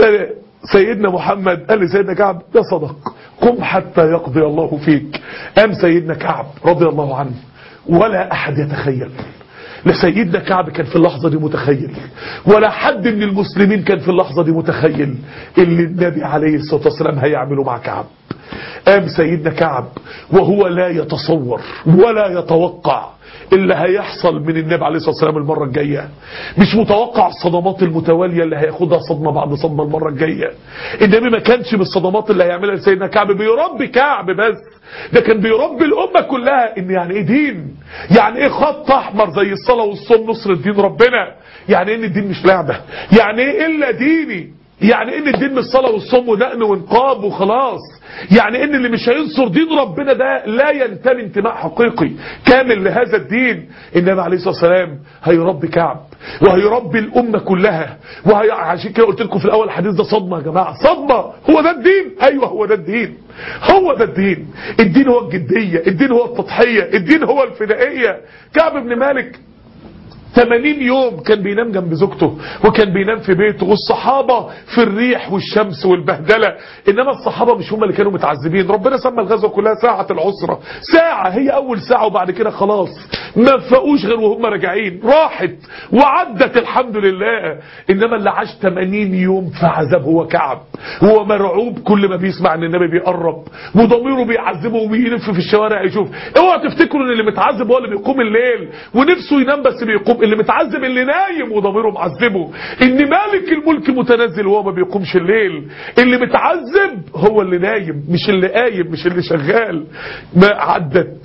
فسيدنا محمد قال لسيدنا كعب يا صدق، قم حتى يقضي الله فيك. قام سيدنا كعب رضي الله عنه، ولا احد يتخيل، لا سيدنا كعب كان في اللحظة دي متخيل، ولا حد من المسلمين كان في اللحظة دي متخيل اللي النبي عليه الصلاة والسلام هيعمله مع كعب. قام سيدنا كعب وهو لا يتصور ولا يتوقع اللي هيحصل من النبي عليه الصلاة والسلام المرة الجاية. مش متوقع الصدمات المتوالية اللي هياخدها صدمة بعد صدمة المرة الجاية. النبي ما كانش بالصدمات اللي هيعملها لسيدنا كعب بيربي كعب بس، ده كان بيربي الأمة كلها ان يعني ايه دين، يعني ايه خط احمر زي الصلاة والصوم نصر الدين ربنا، يعني ايه ان الدين مش لعبة، يعني ايه الا ديني، يعني ان الدين مش صلاة والصوم ودقن وانقاب وخلاص، يعني ان اللي مش هينصر دين ربنا ده لا ينتمي انتماء حقيقي كامل لهذا الدين. النبي عليه الصلاة والسلام هيربي كعب وهيربي الأمة كلها، وهي عشان كده قلت لكم في الأول الحديث ده صدمة يا جماعة، صدمة. هو ده الدين؟ أيوة هو ده الدين، هو ده الدين. الدين هو الجدية، الدين هو التضحية، الدين هو الفدائية. كعب بن مالك ثمانين يوم كان بينام جنب زوجته وكان بينام في بيته، والصحابة في الريح والشمس والبهدلة. انما الصحابة مش هم اللي كانوا متعذبين، ربنا سمى الغزوة كلها ساعة العسرة، ساعة هي اول ساعة وبعد كده خلاص ما فاقوش غير وهم راجعين، راحت وعدت الحمد لله. انما اللي عاش ثمانين يوم في عذاب هو كعب، هو مرعوب كل ما بيسمع ان النبي بيقرب وضميره بيعذبه وبيلف في الشوارع يشوف. اوعى تفتكروا ان اللي متعذب هو اللي بيقوم الليل ونفسه ينام بس بيقوم، اللي متعذب اللي نايم وضميره معذبه. ان مالك الملك متنزل وهو ما بيقومش الليل، اللي متعذب هو اللي نايم مش اللي قايم مش اللي شغال. ما عدت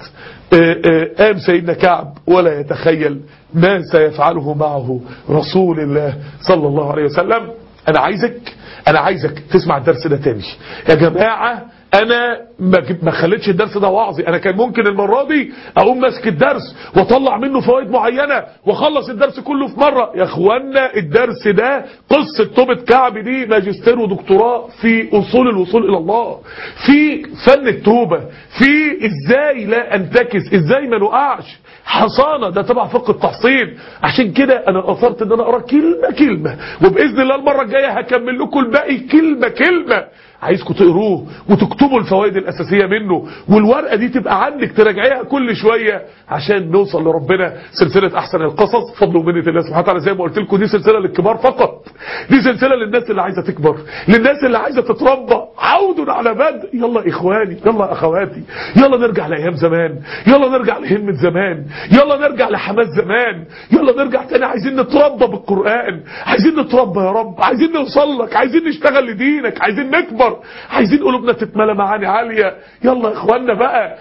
قام سيدنا كعب ولا يتخيل ما سيفعله معه رسول الله صلى الله عليه وسلم. انا عايزك انا عايزك تسمع الدرس ده تاني يا جماعة. انا ما خليتش الدرس ده وعظي، انا كان ممكن المرة دي اقوم ماسك الدرس واطلع منه فوائد معينة واخلص الدرس كله في مرة. يا اخوانا الدرس ده قصة توبة كعب دي ماجستير ودكتوراه في اصول الوصول الى الله، في فن التوبة، في ازاي لا انتكس، ازاي ما نقعش. حصانة ده تبع فقه التحصيل. عشان كده انا اثرت ان انا اقرا كلمة كلمة، وباذن الله المرة الجاية هكمل لكم الباقي كلمة كلمة. عايزكم تقروه وتكتبوا الفوائد الأساسية منه، والورقة دي تبقى عندك تراجعيها كل شوية عشان نوصل لربنا. سلسلة أحسن القصص فضل ومنة الله سبحانه وتعالى زي ما قلت لكم، دي سلسلة للكبار فقط، دي سلسلة للناس اللي عايزة تكبر، للناس اللي عايزة تتربى. عود على بدء. يلا إخواني، يلا أخواتي، يلا نرجع لأيام زمان، يلا نرجع لهمة زمان، يلا نرجع لحماس زمان، يلا نرجع تاني. عايزين نتربى بالقرآن، عايزين نتربى يا رب، عايزين نوصل لك، عايزين نشتغل لدينك، عايزين نكبر، عايزين قلوبنا تتملى معاني عالية. يلا يا اخوانا بقى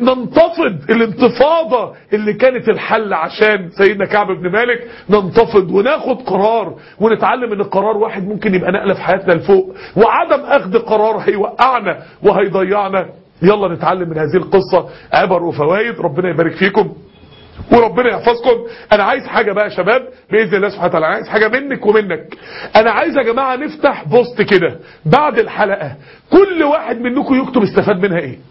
ننتفض الانتفاضة اللي كانت الحل عشان سيدنا كعب بن مالك. ننتفض وناخد قرار ونتعلم ان القرار واحد ممكن يبقى نقلة في حياتنا لفوق، وعدم اخذ قرار هيوقعنا وهيضيعنا. يلا نتعلم من هذه القصة عبر وفوائد. ربنا يبارك فيكم وربنا يحفظكم. انا عايز حاجة بقى يا شباب باذن الله سبحانه وتعالى، عايز حاجة منك ومنك. انا عايز يا جماعة نفتح بوست كده بعد الحلقة، كل واحد منكم يكتب استفاد منها ايه.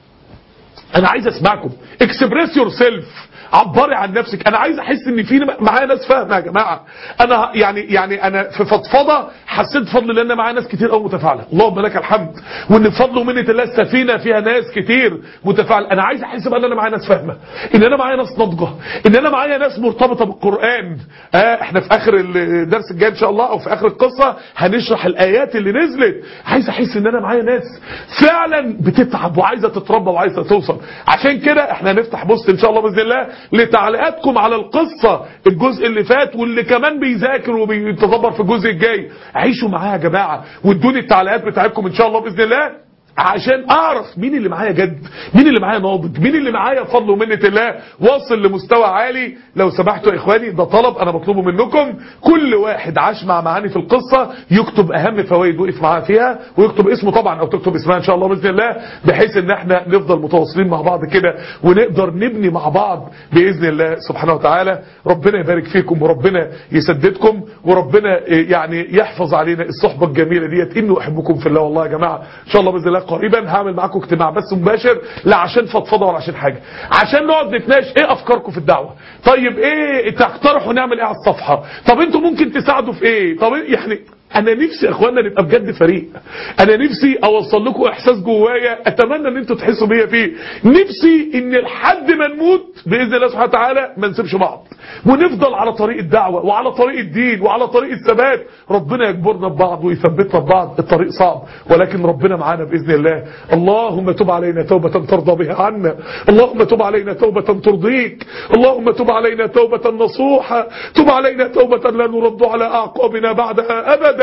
انا عايز اسمعكم. اكسبريس يور سيلف، عبري عن نفسك. انا عايز احس ان في معايا ناس فاهمه يا جماعه. انا يعني يعني انا في فضفضه حسيت بفضل الله ان معايا ناس كتير قوي متفاعله، اللهم لك الحمد، وان بفضل ومنه الله السفينه فيها ناس كتير متفاعله. انا عايز احس بقى ان انا معايا ناس فاهمه، ان انا معايا ناس ناضجه، ان انا معايا ناس مرتبطه بالقران. اه احنا في اخر الدرس الجاي ان شاء الله او في اخر القصه هنشرح الايات اللي نزلت. عايز احس ان انا معايا ناس فعلا بتتعب وعايزه تتربى وعايزه توصل. عشان كده احنا هنفتح بوست ان شاء الله باذن الله لتعليقاتكم على القصة الجزء اللي فات، واللي كمان بيذاكر وبيتدبر في الجزء الجاي. عيشوا معايا يا جماعة وادوني التعليقات بتاعتكم ان شاء الله باذن الله، عشان اعرف مين اللي معايا جد، مين اللي معايا ناضج، مين اللي معايا بفضل ومنة الله واصل لمستوى عالي. لو سمحتوا يا اخواني ده طلب انا بطلبه منكم، كل واحد عاش مع معاني في القصة يكتب اهم فوائد وقف معاها فيها، ويكتب اسمه طبعا او تكتب اسمها ان شاء الله باذن الله، بحيث ان احنا نفضل متواصلين مع بعض كده ونقدر نبني مع بعض باذن الله سبحانه وتعالى. ربنا يبارك فيكم وربنا يسددكم وربنا يعني يحفظ علينا الصحبة الجميلة ديت. انه احبكم في الله والله يا جماعة. ان شاء الله باذن الله قريبا هعمل معاكم اجتماع بس مباشر، لا عشان فضفضه ولا عشان حاجه، عشان نقعد نتناقش ايه افكاركم في الدعوه. طيب ايه تقترحوا نعمل ايه على الصفحه؟ طب انتوا ممكن تساعدوا في ايه؟ طب يعني انا نفسي يا اخوانا نبقى بجد فريق. انا نفسي اوصل لكم احساس جوايا اتمنى ان انتوا تحسوا بيا فيه. نفسي ان لحد ما نموت باذن الله سبحانه وتعالى ما نسيبش بعض، ونفضل على طريق الدعوه وعلى طريق الدين وعلى طريق الثبات. ربنا يجبرنا ببعض ويثبتنا ببعض. الطريق صعب ولكن ربنا معانا باذن الله. اللهم تب علينا توبه ترضى بها عنا، اللهم تب علينا توبه ترضيك، اللهم تب علينا توبه نصوحه، تب علينا توبه لا نرد على اعقابنا بعدها ابدا.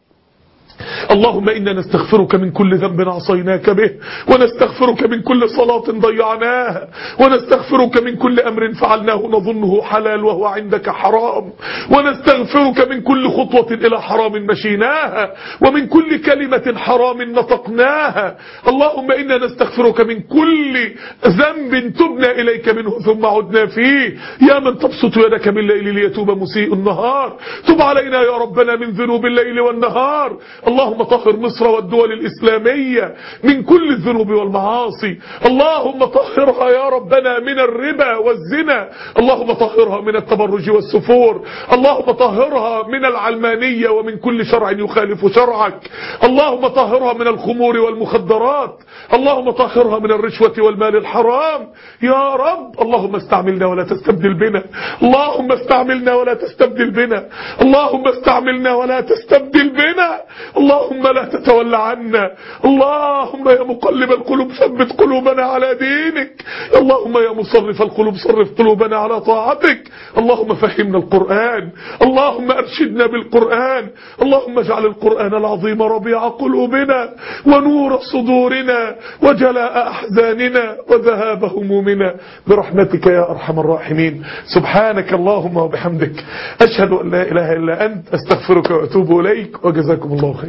اللهم إنا نستغفرك من كل ذنب عصيناك به، ونستغفرك من كل صلاة ضيعناها، ونستغفرك من كل أمر فعلناه نظنه حلال وهو عندك حرام، ونستغفرك من كل خطوة إلى حرام مشيناها، ومن كل كلمة حرام نطقناها. اللهم إنا نستغفرك من كل ذنب تبنا إليك منه ثم عدنا فيه، يا من تبسط يدك بالليل ليتوب مسيء النهار. تب علينا يا ربنا من ذنوب الليل والنهار. اللهم اللهم طهر مصر والدول الإسلامية من كل الذنوب والمعاصي. اللهم طهرها يا ربنا من الربا والزنا. اللهم طهرها من التبرج والسفور. اللهم طهرها من العلمانية ومن كل شرع يخالف شرعك. اللهم طهرها من الخمور والمخدرات. اللهم طهرها من الرشوة والمال الحرام يا رب. اللهم استعملنا ولا تستبدل بنا. اللهم استعملنا ولا تستبدل بنا. اللهم استعملنا ولا تستبدل بنا. اللهم لا تتولى عنا. اللهم يا مقلب القلوب ثبت قلوبنا على دينك. اللهم يا مصرف القلوب صرف قلوبنا على طاعتك. اللهم فهمنا القرآن. اللهم ارشدنا بالقرآن. اللهم اجعل القرآن العظيم ربيع قلوبنا ونور صدورنا وجلاء أحزاننا وذهاب همومنا برحمتك يا أرحم الراحمين. سبحانك اللهم وبحمدك أشهد أن لا إله إلا أنت أستغفرك وأتوب إليك وجزاكم الله خير.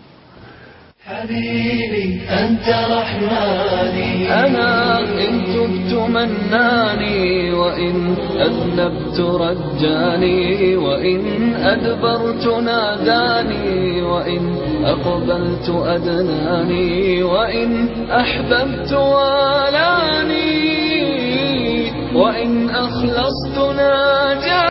حبيبي أنت رحماني، أنا إن تبت مناني، وإن أذنبت رجاني، وإن أدبرت ناداني، وإن أقبلت أدناني، وإن أحببت والاني، وإن أخلصت ناجاني.